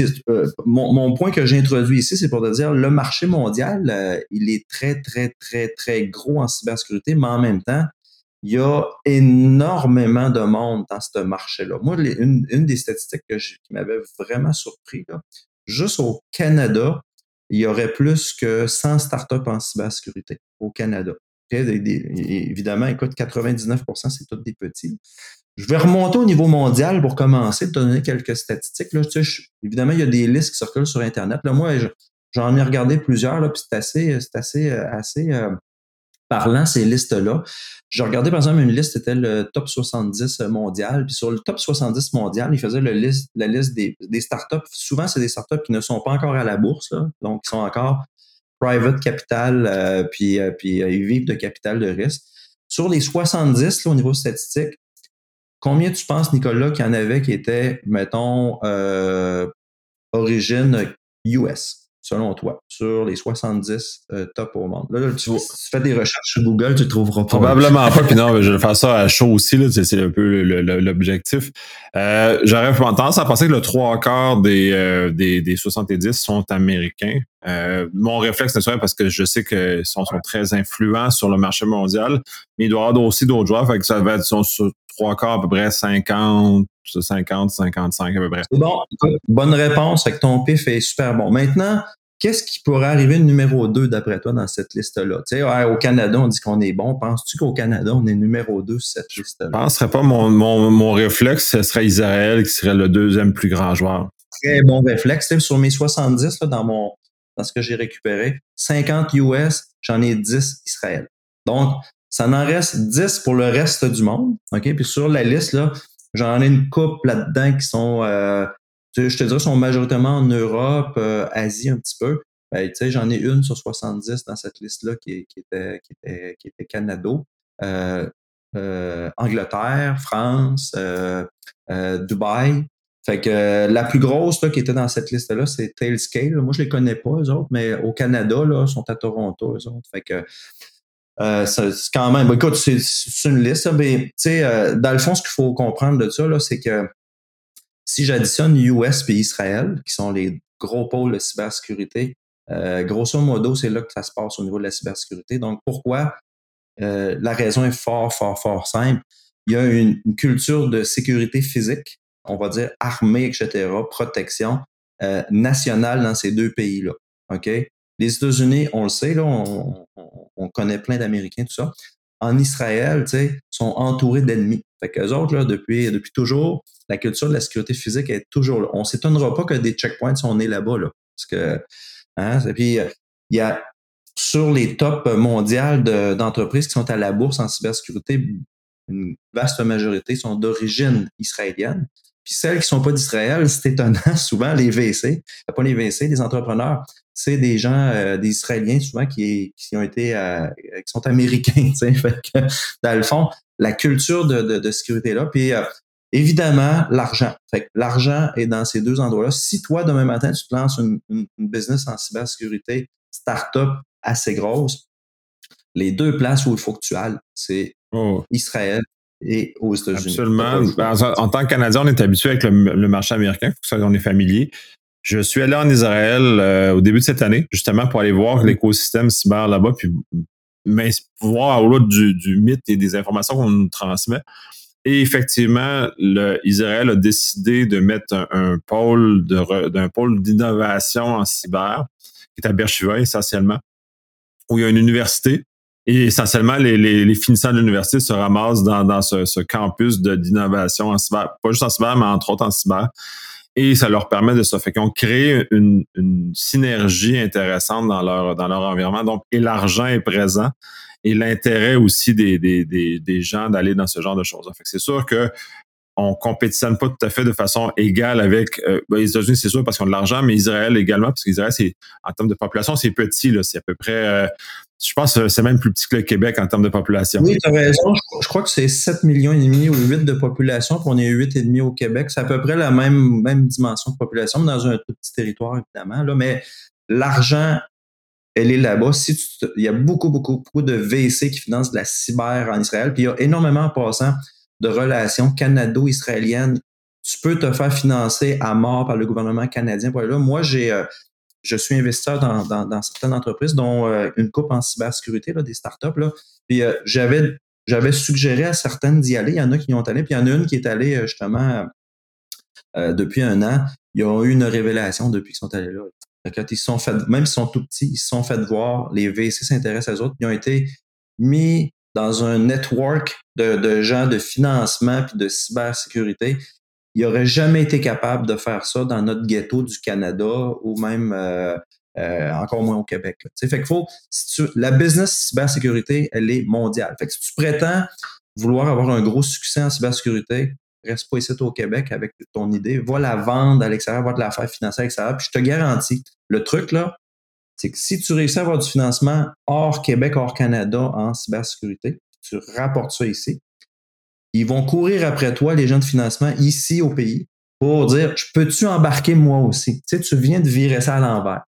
mon point que j'ai introduit ici, c'est pour te dire, le marché mondial, il est très, très, très, très gros en cybersécurité, mais en même temps, il y a énormément de monde dans ce marché-là. Moi, une des statistiques qui m'avait vraiment surpris, là, juste au Canada, il y aurait plus que 100 startups en cybersécurité au Canada. Évidemment, écoute, 99%, c'est tous des petits. Je vais remonter au niveau mondial pour commencer, te donner quelques statistiques. Là, tu sais, évidemment, il y a des listes qui circulent sur Internet. Là, moi, j'en ai regardé plusieurs, là, puis c'est assez parlant, ces listes-là. J'ai regardé, par exemple, une liste, c'était le top 70 mondial. Puis sur le top 70 mondial, il faisait la liste des startups. Souvent, c'est des startups qui ne sont pas encore à la bourse, là, donc qui sont encore private capital, puis ils vivent de capital de risque. Sur les 70, là, au niveau statistique, combien tu penses, Nicolas, qu'il y en avait qui étaient, mettons, origine US, selon toi, sur les 70 top au monde? Là, tu fais des recherches sur Google, tu ne trouveras pas. Probablement pas, puis non, je vais faire ça à chaud aussi, là, c'est un peu l'objectif. J'aurais tendance à penser que le 3/4 des 70 sont américains. Mon réflexe naturel, parce que je sais qu'ils sont très influents sur le marché mondial, mais il doit y avoir aussi d'autres joueurs, fait que ça va être sur 3/4 à peu près 50, 55 à peu près. C'est bon, bonne réponse, fait que ton pif est super bon. Maintenant, qu'est-ce qui pourrait arriver de numéro 2 d'après toi dans cette liste-là? Tu sais, ouais, au Canada, on dit qu'on est bon. Penses-tu qu'au Canada, on est numéro 2 sur cette liste-là? Je penserais pas. Mon réflexe, ce serait Israël qui serait le deuxième plus grand joueur. Très bon réflexe. Sur mes 70, là, dans ce que j'ai récupéré, 50 US, j'en ai 10 Israël. Donc, ça en reste 10 pour le reste du monde. OK? Puis sur la liste, là, j'en ai une couple là-dedans qui sont, je te dirais, sont majoritairement en Europe, Asie un petit peu. Ben, j'en ai une sur 70 dans cette liste-là qui était Canada, Angleterre, France, Dubaï. Fait que la plus grosse là, qui était dans cette liste-là, c'est Tailscale. Moi, je les connais pas, eux autres, mais au Canada, là, ils sont à Toronto, eux autres. Fait que c'est quand même. Écoute, c'est une liste, mais dans le fond, ce qu'il faut comprendre de ça, là, c'est que si j'additionne US et Israël, qui sont les gros pôles de cybersécurité, grosso modo, c'est là que ça se passe au niveau de la cybersécurité. Donc, pourquoi? La raison est fort, fort, fort simple. Il y a une culture de sécurité physique, on va dire armée, etc., protection nationale dans ces deux pays-là. OK? Les États-Unis, on le sait, là, on connaît plein d'Américains, tout ça. En Israël, tu sais, sont entourés d'ennemis. Fait qu'eux autres, là, depuis toujours, la culture de la sécurité physique est toujours là. On s'étonnera pas que des checkpoints sont nés là-bas, là. Parce que, hein, et puis, il y a sur les tops mondiales d'entreprises qui sont à la bourse en cybersécurité, une vaste majorité sont d'origine israélienne. Puis celles qui sont pas d'Israël, c'est étonnant, souvent les VC, pas les VC, les entrepreneurs, c'est des gens, des Israéliens souvent qui ont été, qui sont américains. Fait que, dans le fond, la culture de sécurité-là, puis évidemment, l'argent. Fait que l'argent est dans ces deux endroits-là. Si toi, demain matin, tu te lances une business en cybersécurité, start-up assez grosse, les deux places où il faut que tu ailles, c'est Israël et aux États-Unis. Absolument. En tant que Canadien, on est habitué avec le marché américain, on est familier. Je suis allé en Israël au début de cette année, justement, pour aller voir l'écosystème cyber là-bas, puis voir au-delà du mythe et des informations qu'on nous transmet. Et effectivement, Israël a décidé de mettre un pôle d'un pôle d'innovation en cyber, qui est à Beersheba essentiellement, où il y a une université. Et essentiellement, les finissants de l'université se ramassent dans ce campus d'innovation en cyber, pas juste en cyber, mais entre autres en cyber. Et ça leur permet de ça. Fait qu'ils ont créé une synergie intéressante dans leur environnement. Donc, et l'argent est présent et l'intérêt aussi des gens d'aller dans ce genre de choses. Fait que c'est sûr que on compétitionne pas tout à fait de façon égale avec les États-Unis, c'est sûr, parce qu'ils ont de l'argent, mais Israël également, parce qu'Israël, c'est en termes de population, c'est petit, là, c'est à peu près, je pense que c'est même plus petit que le Québec en termes de population. Oui, tu as raison. Je crois que c'est 7,5 millions ou 8 de population, puis on est 8,5 au Québec. C'est à peu près la même dimension de population, mais dans un tout petit territoire, évidemment. Là. Mais l'argent, elle est là-bas. Il y a beaucoup de VC qui financent de la cyber en Israël, puis il y a énormément, en passant, de relations canado-israéliennes. Tu peux te faire financer à mort par le gouvernement canadien pour aller là. Moi, je suis investisseur dans certaines entreprises, dont une coupe en cybersécurité, là, des startups. Là. Puis j'avais suggéré à certaines d'y aller. Il y en a qui y ont allé, puis il y en a une qui est allée justement depuis 1 an. Ils ont eu une révélation depuis qu'ils sont allés là. Quand ils se sont fait, même s'ils sont tout petits, ils se sont fait voir, les VC s'intéressent aux autres, ils ont été mis dans un network de gens de financement puis de cybersécurité. Ils n'auraient jamais été capables de faire ça dans notre ghetto du Canada ou même encore moins au Québec. Fait qu'il faut, la business cybersécurité, elle est mondiale. Fait que si tu prétends vouloir avoir un gros succès en cybersécurité, reste pas ici au Québec avec ton idée, va la vendre à l'extérieur, va te la faire financer à l'extérieur. Puis je te garantis, le truc là, c'est que si tu réussis à avoir du financement hors Québec, hors Canada en cybersécurité, tu rapportes ça ici, ils vont courir après toi, les gens de financement, ici au pays, pour dire, peux-tu embarquer moi aussi? Tu sais, tu viens de virer ça à l'envers.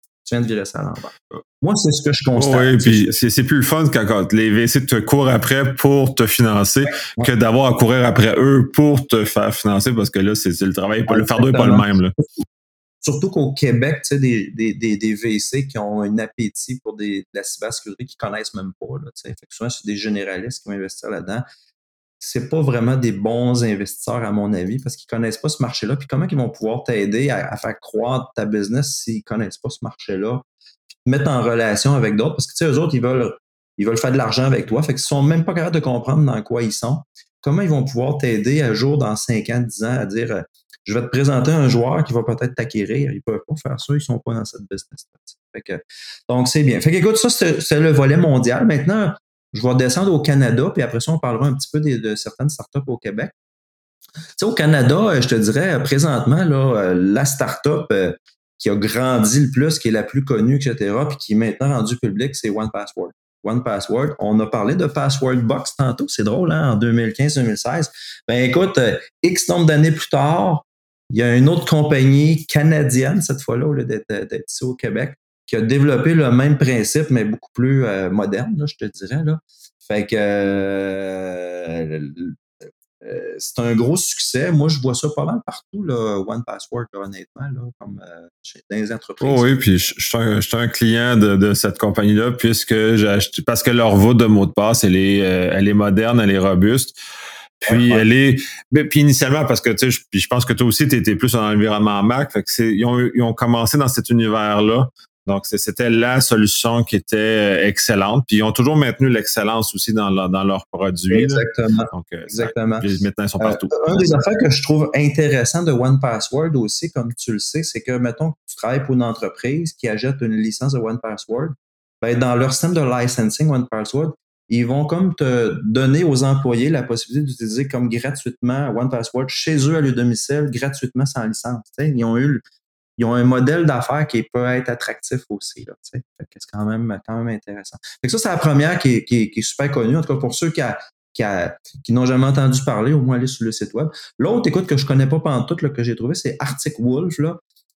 Moi, c'est ce que je constate. Oui, puis c'est plus le fun quand les VC te courent après pour te financer que d'avoir à courir après eux pour te faire financer, parce que là, c'est le travail, le fardeau n'est pas le même. Là. Surtout qu'au Québec, tu sais, des VC qui ont un appétit pour de la cybersécurité qu'ils connaissent même pas. Là, fait que souvent, c'est des généralistes qui vont investir là-dedans. C'est pas vraiment des bons investisseurs, à mon avis, parce qu'ils connaissent pas ce marché-là. Puis comment ils vont pouvoir t'aider à faire croître ta business s'ils connaissent pas ce marché-là? Puis te mettre en relation avec d'autres, parce que, tu sais, eux autres, ils veulent faire de l'argent avec toi. Fait qu'ils sont même pas capables de comprendre dans quoi ils sont. Comment ils vont pouvoir t'aider à jour dans 5 ans, 10 ans, à dire, je vais te présenter un joueur qui va peut-être t'acquérir. Ils peuvent pas faire ça. Ils sont pas dans cette business-là. Donc, c'est bien. Fait qu'écoute, ça, c'est le volet mondial. Maintenant, je vais descendre au Canada, puis après ça, on parlera un petit peu de certaines startups au Québec. Tu sais, au Canada, je te dirais, présentement, là, la startup qui a grandi le plus, qui est la plus connue, etc., puis qui est maintenant rendue publique, c'est OnePassword. OnePassword, on a parlé de Password Box tantôt, c'est drôle, hein, en 2015-2016. Ben écoute, X nombre d'années plus tard, il y a une autre compagnie canadienne, cette fois-là, au lieu d'être ici au Québec, qui a développé le même principe, mais beaucoup plus moderne, là, je te dirais. Là. Fait que c'est un gros succès. Moi, je vois ça pas mal partout, là, OnePassword, là, honnêtement, là, comme dans les entreprises. Oh oui, puis je suis un client de cette compagnie-là, puisque j'ai acheté, parce que leur voûte de mot de passe, elle est moderne, elle est robuste. Puis puis initialement, parce que tu sais, je pense que toi aussi, tu étais plus dans l'environnement Mac, fait que ils ont commencé dans cet univers-là. Donc, c'était la solution qui était excellente. Puis ils ont toujours maintenu l'excellence aussi dans leurs produits. Exactement. Là. Donc, exactement. Maintenant, ils sont partout. Un des affaires que je trouve intéressant de OnePassword aussi, comme tu le sais, c'est que, mettons que tu travailles pour une entreprise qui achète une licence de OnePassword, ben, dans leur système de licensing OnePassword, ils vont comme te donner aux employés la possibilité d'utiliser comme gratuitement OnePassword chez eux à leur domicile, gratuitement sans licence. T'sais, ils ont un modèle d'affaires qui peut être attractif aussi. Là, c'est quand même intéressant. Fait que ça, c'est la première qui est super connue, en tout cas pour ceux qui n'ont jamais entendu parler, au moins aller sur le site web. L'autre, écoute, que je connais pas pantoute, là, que j'ai trouvé, c'est Arctic Wolf. Là.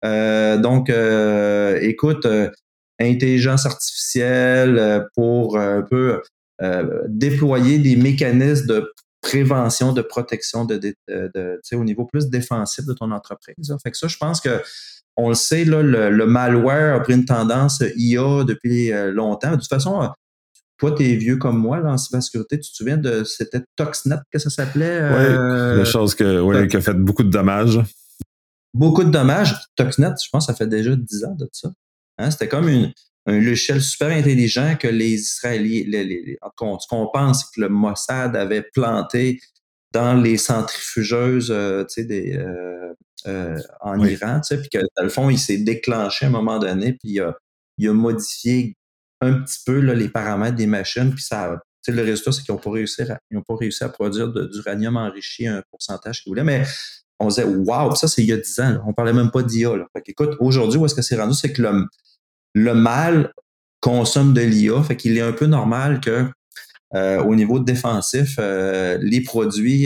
Écoute, intelligence artificielle pour un peu déployer des mécanismes de prévention, de protection au niveau plus défensif de ton entreprise. Là. Fait que ça, je pense que on le sait, là, le malware a pris une tendance IA depuis longtemps. De toute façon, toi, tu es vieux comme moi là, en cybersécurité. Tu te souviens de c'était Stuxnet que ça s'appelait? Oui, la chose qui a fait beaucoup de dommages. Beaucoup de dommages. Stuxnet, je pense, ça fait déjà 10 ans de ça. Hein? C'était comme un logiciel super intelligent que les Israéliens, ce qu'on pense, c'est que le Mossad avait planté dans les centrifugeuses en Oui, Iran, puis que dans le fond, il s'est déclenché à un moment donné, puis il a modifié un petit peu là, les paramètres des machines, puis le résultat, c'est qu'ils n'ont pas réussi à produire d'uranium enrichi à un pourcentage qu'ils voulaient, mais on disait, waouh, ça c'est il y a 10 ans, là. On parlait même pas d'IA. Là. Fait qu'écoute, aujourd'hui, où est-ce que c'est rendu? C'est que le mal consomme de l'IA, fait qu'il est un peu normal que au niveau défensif, les produits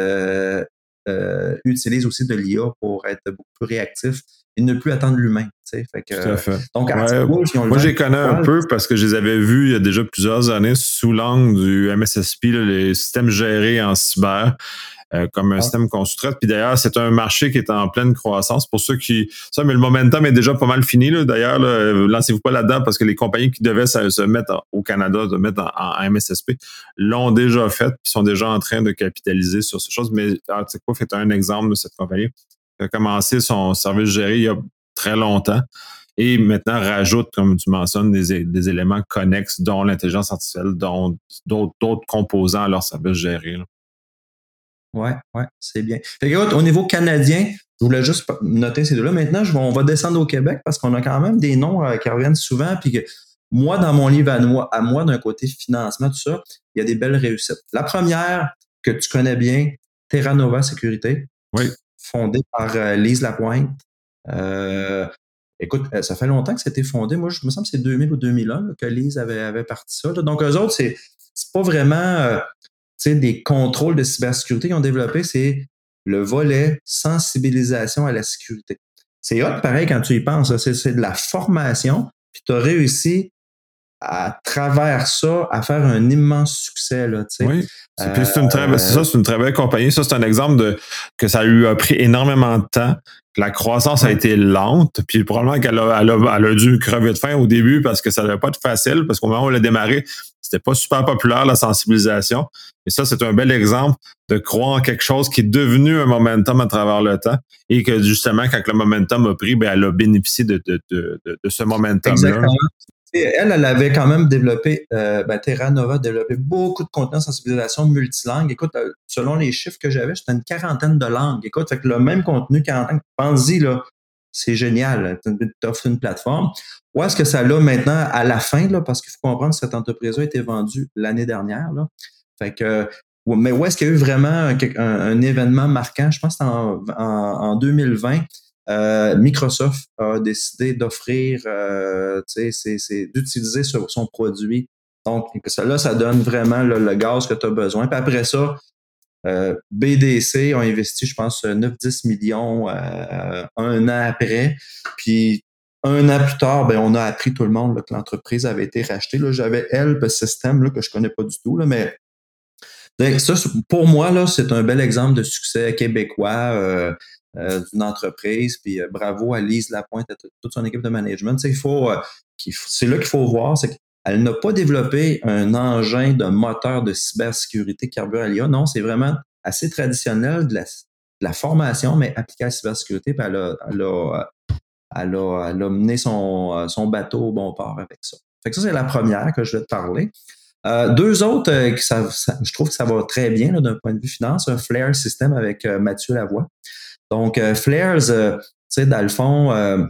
utilisent aussi de l'IA pour être beaucoup plus réactifs et ne plus attendre l'humain. Fait tout à que, fait. donc, Ouais, Article, ils ont le moi, vent j'ai connu un poil. peu parce que je les avais vus il y a déjà plusieurs années sous l'angle du MSSP, là, les systèmes gérés en cyber. Comme un système qu'on sous-traite. Puis d'ailleurs, c'est un marché qui est en pleine croissance. Pour ceux qui... Ça, mais le momentum est déjà pas mal fini. Là. D'ailleurs, là, lancez-vous pas là-dedans parce que les compagnies qui devaient se mettre au Canada, se mettre en MSSP, l'ont déjà fait puis sont déjà en train de capitaliser sur ces choses. Mais Arctic est un exemple de cette compagnie qui a commencé son service géré il y a très longtemps et maintenant rajoute, comme tu mentionnes, des éléments connexes, dont l'intelligence artificielle, dont d'autres composants à leur service géré. Là. Ouais, c'est bien. Fait que, écoute, au niveau canadien, je voulais juste noter ces deux-là. Maintenant, on va descendre au Québec parce qu'on a quand même des noms qui reviennent souvent. Puis que moi, dans mon livre à moi, d'un côté financement, tout ça, il y a des belles réussites. La première que tu connais bien, Terra Nova Sécurité, Oui. fondée par Lise Lapointe. Écoute, ça fait longtemps que c'était fondé. Moi, je me semble que c'est 2000 ou 2001 là, que Lise avait parti ça. Là. Donc, eux autres, c'est pas vraiment des contrôles de cybersécurité qu'ils ont développé, c'est le volet sensibilisation à la sécurité. C'est hot, pareil, quand tu y penses. C'est de la formation, puis tu as réussi à travers ça à faire un immense succès. Là, oui. C'est une très belle compagnie. Ça, c'est un exemple que ça lui a pris énormément de temps. La croissance a été lente, puis probablement qu'elle a dû crever de faim au début parce que ça n'avait pas été facile, parce qu'au moment où elle a démarré, c'était pas super populaire, la sensibilisation. Et ça, c'est un bel exemple de croire en quelque chose qui est devenu un momentum à travers le temps et que justement, quand le momentum a pris, elle a bénéficié de ce momentum-là. Exactement. Elle avait quand même développé, Terra Nova a développé beaucoup de contenu de sensibilisation multilingue. Écoute, selon les chiffres que j'avais, c'était une quarantaine de langues. Écoute, fait que le même contenu, 40 ans, pense-y, là, c'est génial. Tu offres une plateforme. Où est-ce que ça l'a maintenant à la fin, là, parce qu'il faut comprendre que cette entreprise a été vendue l'année dernière, là. Fait que, mais où est-ce qu'il y a eu vraiment un événement marquant? Je pense que c'était en 2020. Microsoft a décidé d'offrir, d'utiliser son produit. Donc, ça donne vraiment le gaz que tu as besoin. Puis après ça, BDC ont investi, je pense, 9-10 millions un an après. Puis un an plus tard, on a appris tout le monde là, que l'entreprise avait été rachetée. Là, j'avais Help System là, que je connais pas du tout, là, mais donc, ça, pour moi, là, c'est un bel exemple de succès québécois d'une entreprise. Puis bravo à Lise Lapointe et toute son équipe de management. C'est là qu'il faut voir, c'est qu'elle n'a pas développé un engin de moteur de cybersécurité carburant à l'IA. Non, c'est vraiment assez traditionnel de la formation, mais appliquée à la cybersécurité. Puis elle a mené son bateau au bon port avec ça. Fait que ça, c'est la première que je vais te parler. Deux autres, je trouve que ça va très bien d'un point de vue finance, un Flare System avec Mathieu Lavoie. Donc, Flares, dans le fond,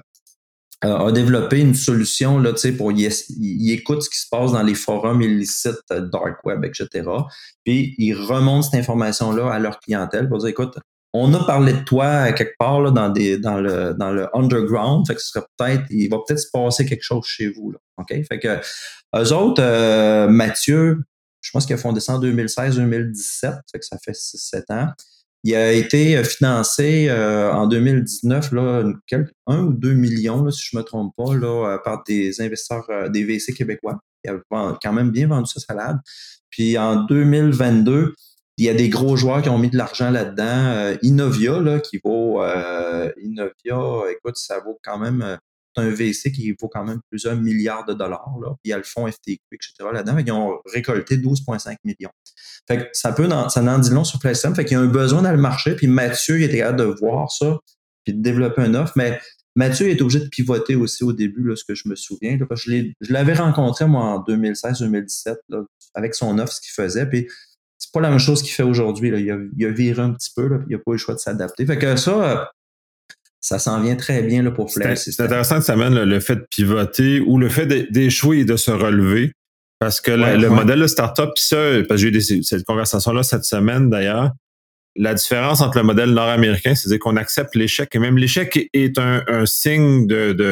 a développé une solution là, pour il écoute ce qui se passe dans les forums illicites, dark web, etc. Puis il remonte cette information-là à leur clientèle pour dire, écoute, on a parlé de toi quelque part là, dans le underground, fait que il va peut-être se passer quelque chose chez vous. Là, OK? Fait que eux autres, Mathieu, je pense qu'il a fondé ça en 2016-2017, fait que ça fait 6-7 ans. Il a été financé en 2019, là, 1 ou 2 millions, là, si je ne me trompe pas, là, par des investisseurs, des VC québécois. Il a quand même bien vendu sa salade. Puis en 2022, il y a des gros joueurs qui ont mis de l'argent là-dedans. Innovia, là, qui vaut Innovia, écoute, ça vaut quand même un VC qui vaut quand même plusieurs milliards de dollars, là, puis il y a le fonds FTQ, etc. là-dedans. Ils ont récolté 12,5 millions. Fait que ça en dit long sur PlayStation. Fait qu'il y a un besoin dans le marché, puis Mathieu, il était capable de voir ça, puis de développer une offre, mais Mathieu est obligé de pivoter aussi au début, là, ce que je me souviens, là, parce que je l'avais rencontré, moi, en 2016-2017, avec son offre, ce qu'il faisait, puis c'est pas la même chose qu'il fait aujourd'hui. Là. Il a viré un petit peu, là, puis il n'a pas eu le choix de s'adapter. Fait que ça s'en vient très bien là, pour Flare System. C'est intéressant que ça amène le fait de pivoter ou le fait d'échouer et de se relever. Parce que le modèle de startup, puis ça, parce que j'ai eu cette conversation-là cette semaine d'ailleurs, la différence entre le modèle nord-américain, c'est-à-dire qu'on accepte l'échec, et même l'échec est un signe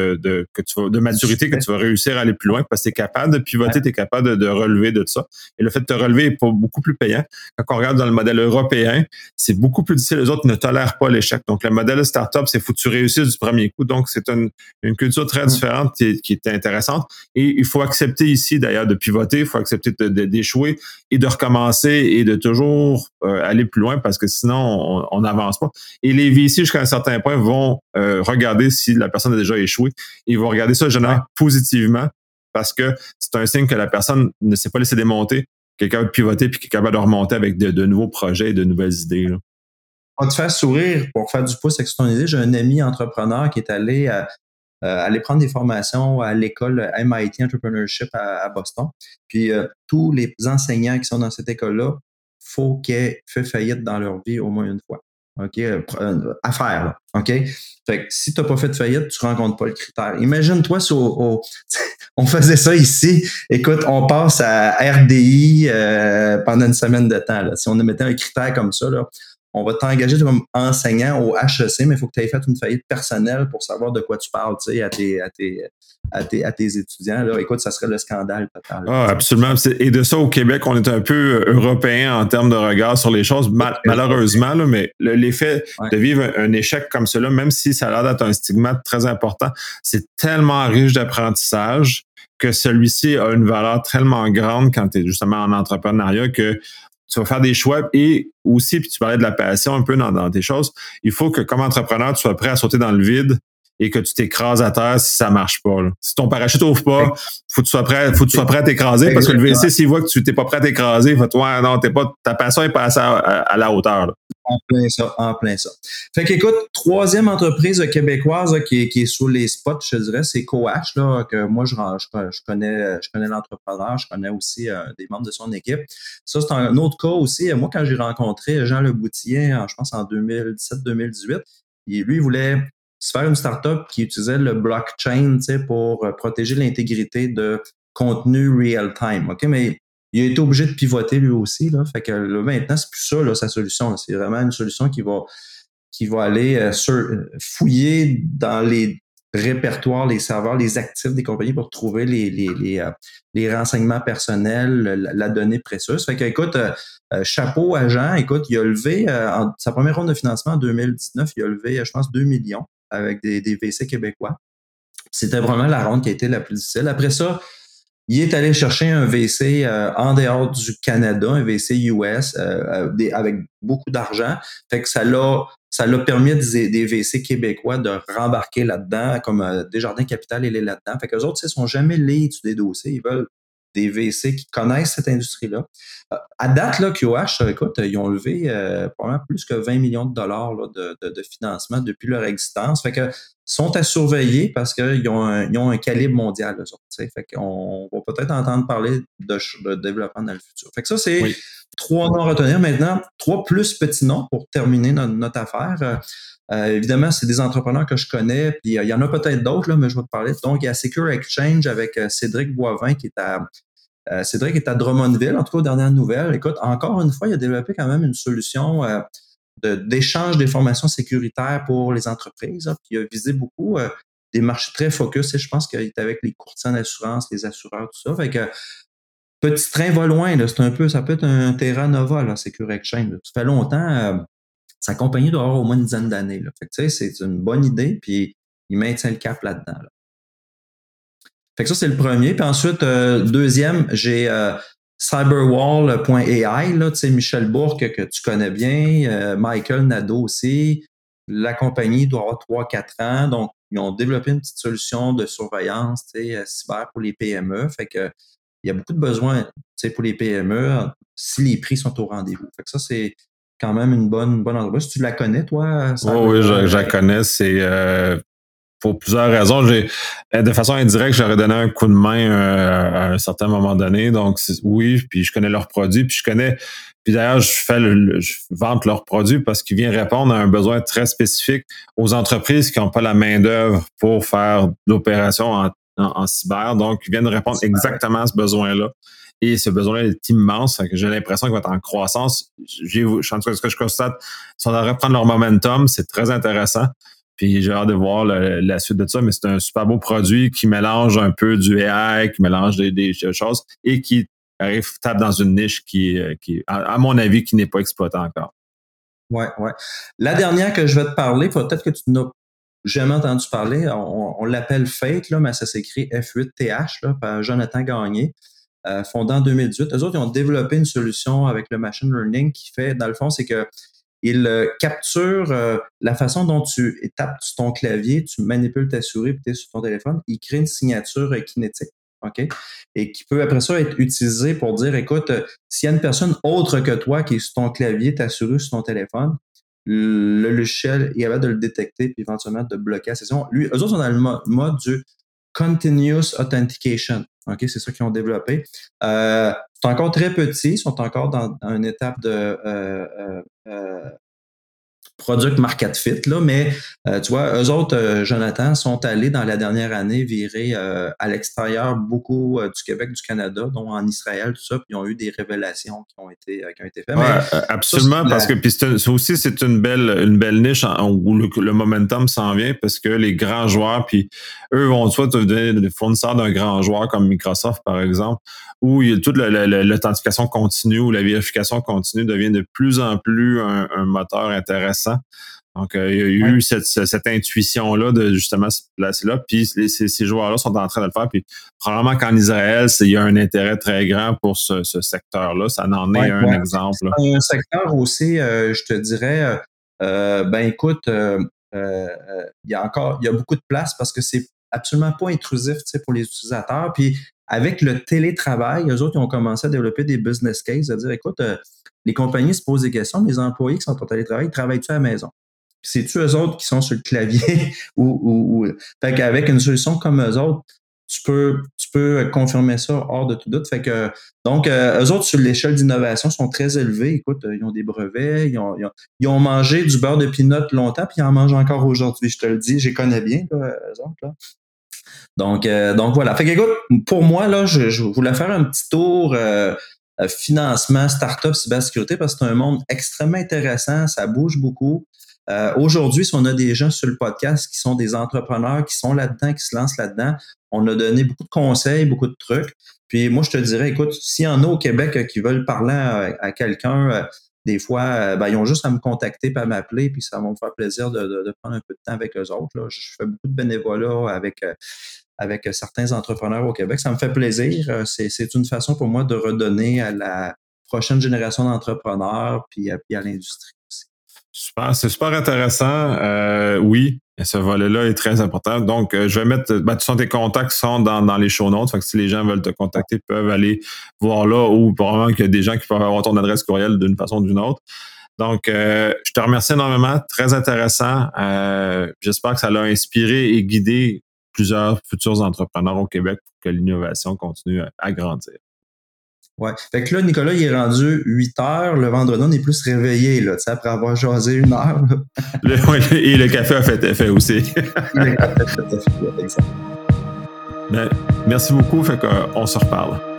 de maturité, que tu vas réussir à aller plus loin, parce que tu es capable de pivoter, tu es capable de relever de ça. Et le fait de te relever est beaucoup plus payant. Quand on regarde dans le modèle européen, c'est beaucoup plus difficile. Les autres ne tolèrent pas l'échec. Donc, le modèle de startup, c'est faut que tu réussisses du premier coup. Donc, c'est une culture très différente qui est intéressante. Et il faut accepter ici, d'ailleurs, de pivoter, il faut accepter d'échouer et de recommencer et de toujours aller plus loin, parce que sinon, on n'avance pas. Et les VC, jusqu'à un certain point, vont regarder si la personne a déjà échoué. Ils vont regarder ça, généralement, positivement, parce que c'est un signe que la personne ne s'est pas laissé démonter, qui est capable de pivoter puis qui est capable de remonter avec de nouveaux projets et de nouvelles idées. Là. Pour te faire sourire, pour faire du pouce avec ton idée, j'ai un ami entrepreneur qui est allé aller prendre des formations à l'école MIT Entrepreneurship à Boston. Puis tous les enseignants qui sont dans cette école-là, faut qu'ils aient fait faillite dans leur vie au moins une fois. OK? À faire, là. OK? Fait que si tu n'as pas fait de faillite, tu ne rencontres pas le critère. Imagine-toi si on faisait ça ici. Écoute, on passe à RDI pendant une semaine de temps. Là. Si on mettait un critère comme ça, là, on va t'engager comme enseignant au HEC, mais il faut que tu aies fait une faillite personnelle pour savoir de quoi tu parles, tu sais, à tes étudiants. Là. Écoute, ça serait le scandale total. Ah, absolument. Et de ça, au Québec, on est un peu européen en termes de regard sur les choses, malheureusement, là, mais l'effet de vivre un échec comme cela, même si ça a l'air d'être un stigmate très important, c'est tellement riche d'apprentissage que celui-ci a une valeur tellement grande quand tu es justement en entrepreneuriat que tu vas faire des choix et aussi, puis tu parlais de la passion un peu dans tes choses, il faut que comme entrepreneur, tu sois prêt à sauter dans le vide et que tu t'écrases à terre si ça marche pas. Là. Si ton parachute ouvre pas, faut que tu sois prêt à t'écraser, parce que le VC, s'il voit que tu t'es pas prêt à t'écraser, il va toi, non, ta passion est pas à la hauteur. Là. En plein ça. Fait qu'écoute, troisième entreprise québécoise là, qui est sous les spots, je dirais, c'est Coach, là, que moi je connais l'entrepreneur, je connais aussi des membres de son équipe. Ça, c'est un autre cas aussi. Moi, quand j'ai rencontré Jean Leboutillier, je pense en 2017-2018, lui, il voulait se faire une startup qui utilisait le blockchain, tu sais, pour protéger l'intégrité de contenu real-time. OK, mais il a été obligé de pivoter lui aussi. Là. Fait que là, maintenant, c'est plus ça, là, sa solution. C'est vraiment une solution qui va aller fouiller dans les répertoires, les serveurs, les actifs des compagnies pour trouver les renseignements personnels, la donnée précieuse. Fait que, écoute, chapeau à Jean. Écoute, il a levé, sa première ronde de financement en 2019, il a levé, je pense, 2 millions avec des VC québécois. C'était vraiment la ronde qui a été la plus difficile. Après ça, il est allé chercher un VC en dehors du Canada, un VC US avec beaucoup d'argent. Fait que ça l'a permis des VC québécois de rembarquer là-dedans, comme Desjardins Capital, il est là-dedans. Fait qu'eux autres, ils ne sont jamais leads des dossiers. Ils veulent des VC qui connaissent cette industrie-là. À date, là, QH, écoute, ils ont levé probablement plus que 20 millions de dollars là, de financement depuis leur existence. Fait que sont à surveiller parce qu'ils ont un calibre mondial, eux autres. Fait qu'on va peut-être entendre parler de développement dans le futur. Fait que ça, c'est 3 noms à retenir. Maintenant, 3 plus petits noms pour terminer notre affaire. Évidemment, c'est des entrepreneurs que je connais, puis il y en a peut-être d'autres, là, mais je vais te parler. Donc, il y a Secure Exchange avec Cédric Boivin qui est Cédric est à Drummondville, en tout cas aux dernières nouvelles. Écoute, encore une fois, il a développé quand même une solution d'échange d'informations sécuritaires pour les entreprises, là, puis il a visé beaucoup des marchés très focus. Et je pense qu'il est avec les courtiers d'assurance, les assureurs, tout ça. Fait que petit train va loin, là, ça peut être un Terra Nova, là, Secure Exchange. Là. Ça fait longtemps. Sa compagnie doit avoir au moins une dizaine d'années. Là. Fait que, tu sais, c'est une bonne idée, puis il maintient le cap là-dedans. Là. Fait que ça, c'est le premier. Puis ensuite, deuxième, j'ai cyberwall.ai, là, tu sais, Michel Bourque, que tu connais bien, Michael Nadeau aussi. la compagnie doit avoir 3-4 ans. Donc, ils ont développé une petite solution de surveillance cyber pour les PME. Fait que il y a beaucoup de besoins pour les PME si les prix sont au rendez-vous. Fait que ça, c'est quand même une bonne entreprise. Si tu la connais, toi, oui, je la connais. C'est pour plusieurs raisons. De façon indirecte, j'aurais donné un coup de main à un certain moment donné. Donc, oui, puis je connais leurs produits, puis d'ailleurs, je vante leurs produits parce qu'ils viennent répondre à un besoin très spécifique aux entreprises qui n'ont pas la main-d'œuvre pour faire de l'opération en cyber. Donc, ils viennent répondre exactement à ce besoin-là. Et ce besoin-là est immense. J'ai l'impression qu'il va être en croissance. Ce que je constate, ils sont en train de reprendre leur momentum. C'est très intéressant. Puis j'ai hâte de voir la suite de ça, mais c'est un super beau produit qui mélange un peu du AI, qui mélange des choses et qui tape dans une niche qui à mon avis, qui n'est pas exploitée encore. Ouais. La dernière que je vais te parler, peut-être que tu n'as jamais entendu parler, on l'appelle Fate, là, mais ça s'écrit F8TH, là, par Jonathan Gagné, fondé en 2018. Eux autres, ils ont développé une solution avec le machine learning qui fait, dans le fond, c'est que il capture la façon dont tu tapes sur ton clavier, tu manipules ta souris puis tu es sur ton téléphone. Il crée une signature kinétique, OK? Et qui peut après ça être utilisée pour dire, écoute, s'il y a une personne autre que toi qui est sur ton clavier, ta souris sur ton téléphone, le logiciel est capable de le détecter puis éventuellement de bloquer la session. Eux autres sont dans le mode du Continuous Authentication. OK, c'est ça qu'ils ont développé. C'est encore très petit, ils sont encore dans une étape de product market fit, là, mais tu vois, eux autres, Jonathan, sont allés dans la dernière année virer à l'extérieur beaucoup du Québec, du Canada, dont en Israël, tout ça, puis ils ont eu des révélations qui ont été faites. Ouais, absolument, parce que puis c'est une belle niche où le momentum s'en vient parce que les grands joueurs, puis eux vont soit devenir des fournisseurs d'un grand joueur comme Microsoft, par exemple, où il y a toute l'authentification continue ou la vérification continue devient de plus en plus un moteur intéressant. Donc, il y a eu cette intuition-là de justement se placer là. Puis ces joueurs-là sont en train de le faire. Puis probablement qu'en Israël, il y a un intérêt très grand pour ce secteur-là. Ça en est un exemple. C'est un secteur aussi, je te dirais, écoute, il y a beaucoup de place parce que c'est absolument pas intrusif pour les utilisateurs. Puis avec le télétravail, eux autres, ils ont commencé à développer des business cases, à dire, écoute, les compagnies se posent des questions, les employés qui sont en télétravail, ils travaillent-tu à la maison? Puis c'est-tu eux autres qui sont sur le clavier ou fait qu'avec une solution comme eux autres, tu peux confirmer ça hors de tout doute. Fait que donc eux autres sur l'échelle d'innovation sont très élevés. Écoute, ils ont des brevets, ils ont mangé du beurre de pinot longtemps, puis ils en mangent encore aujourd'hui. Je te le dis, je les connais bien, là, eux autres là. Donc voilà. Fait que écoute, pour moi là, je voulais faire un petit tour. Financement, start-up, cybersécurité, parce que c'est un monde extrêmement intéressant, ça bouge beaucoup. Aujourd'hui, si on a des gens sur le podcast qui sont des entrepreneurs, qui sont là-dedans, qui se lancent là-dedans, on a donné beaucoup de conseils, beaucoup de trucs. Puis moi, je te dirais, écoute, s'il y en a au Québec qui veulent parler à quelqu'un, des fois, ils ont juste à me contacter et à m'appeler, puis ça va me faire plaisir de prendre un peu de temps avec eux autres. Là. Je fais beaucoup de bénévolat avec certains entrepreneurs au Québec. Ça me fait plaisir. C'est une façon pour moi de redonner à la prochaine génération d'entrepreneurs puis à l'industrie aussi. Super, c'est super intéressant. Oui, ce volet-là est très important. Donc, je vais mettre, tes contacts sont dans les show notes. Fait que si les gens veulent te contacter, ils peuvent aller voir là ou probablement qu'il y a des gens qui peuvent avoir ton adresse courriel d'une façon ou d'une autre. Donc, je te remercie énormément. Très intéressant. J'espère que ça l'a inspiré et guidé plusieurs futurs entrepreneurs au Québec pour que l'innovation continue à grandir. Ouais. Fait que là, Nicolas, il est rendu 8 heures. Le vendredi, on est plus réveillé, là, après avoir jasé 1 heure. Et le café a fait effet aussi. Le café a fait effet, exactement. Merci beaucoup. Fait qu'on se reparle.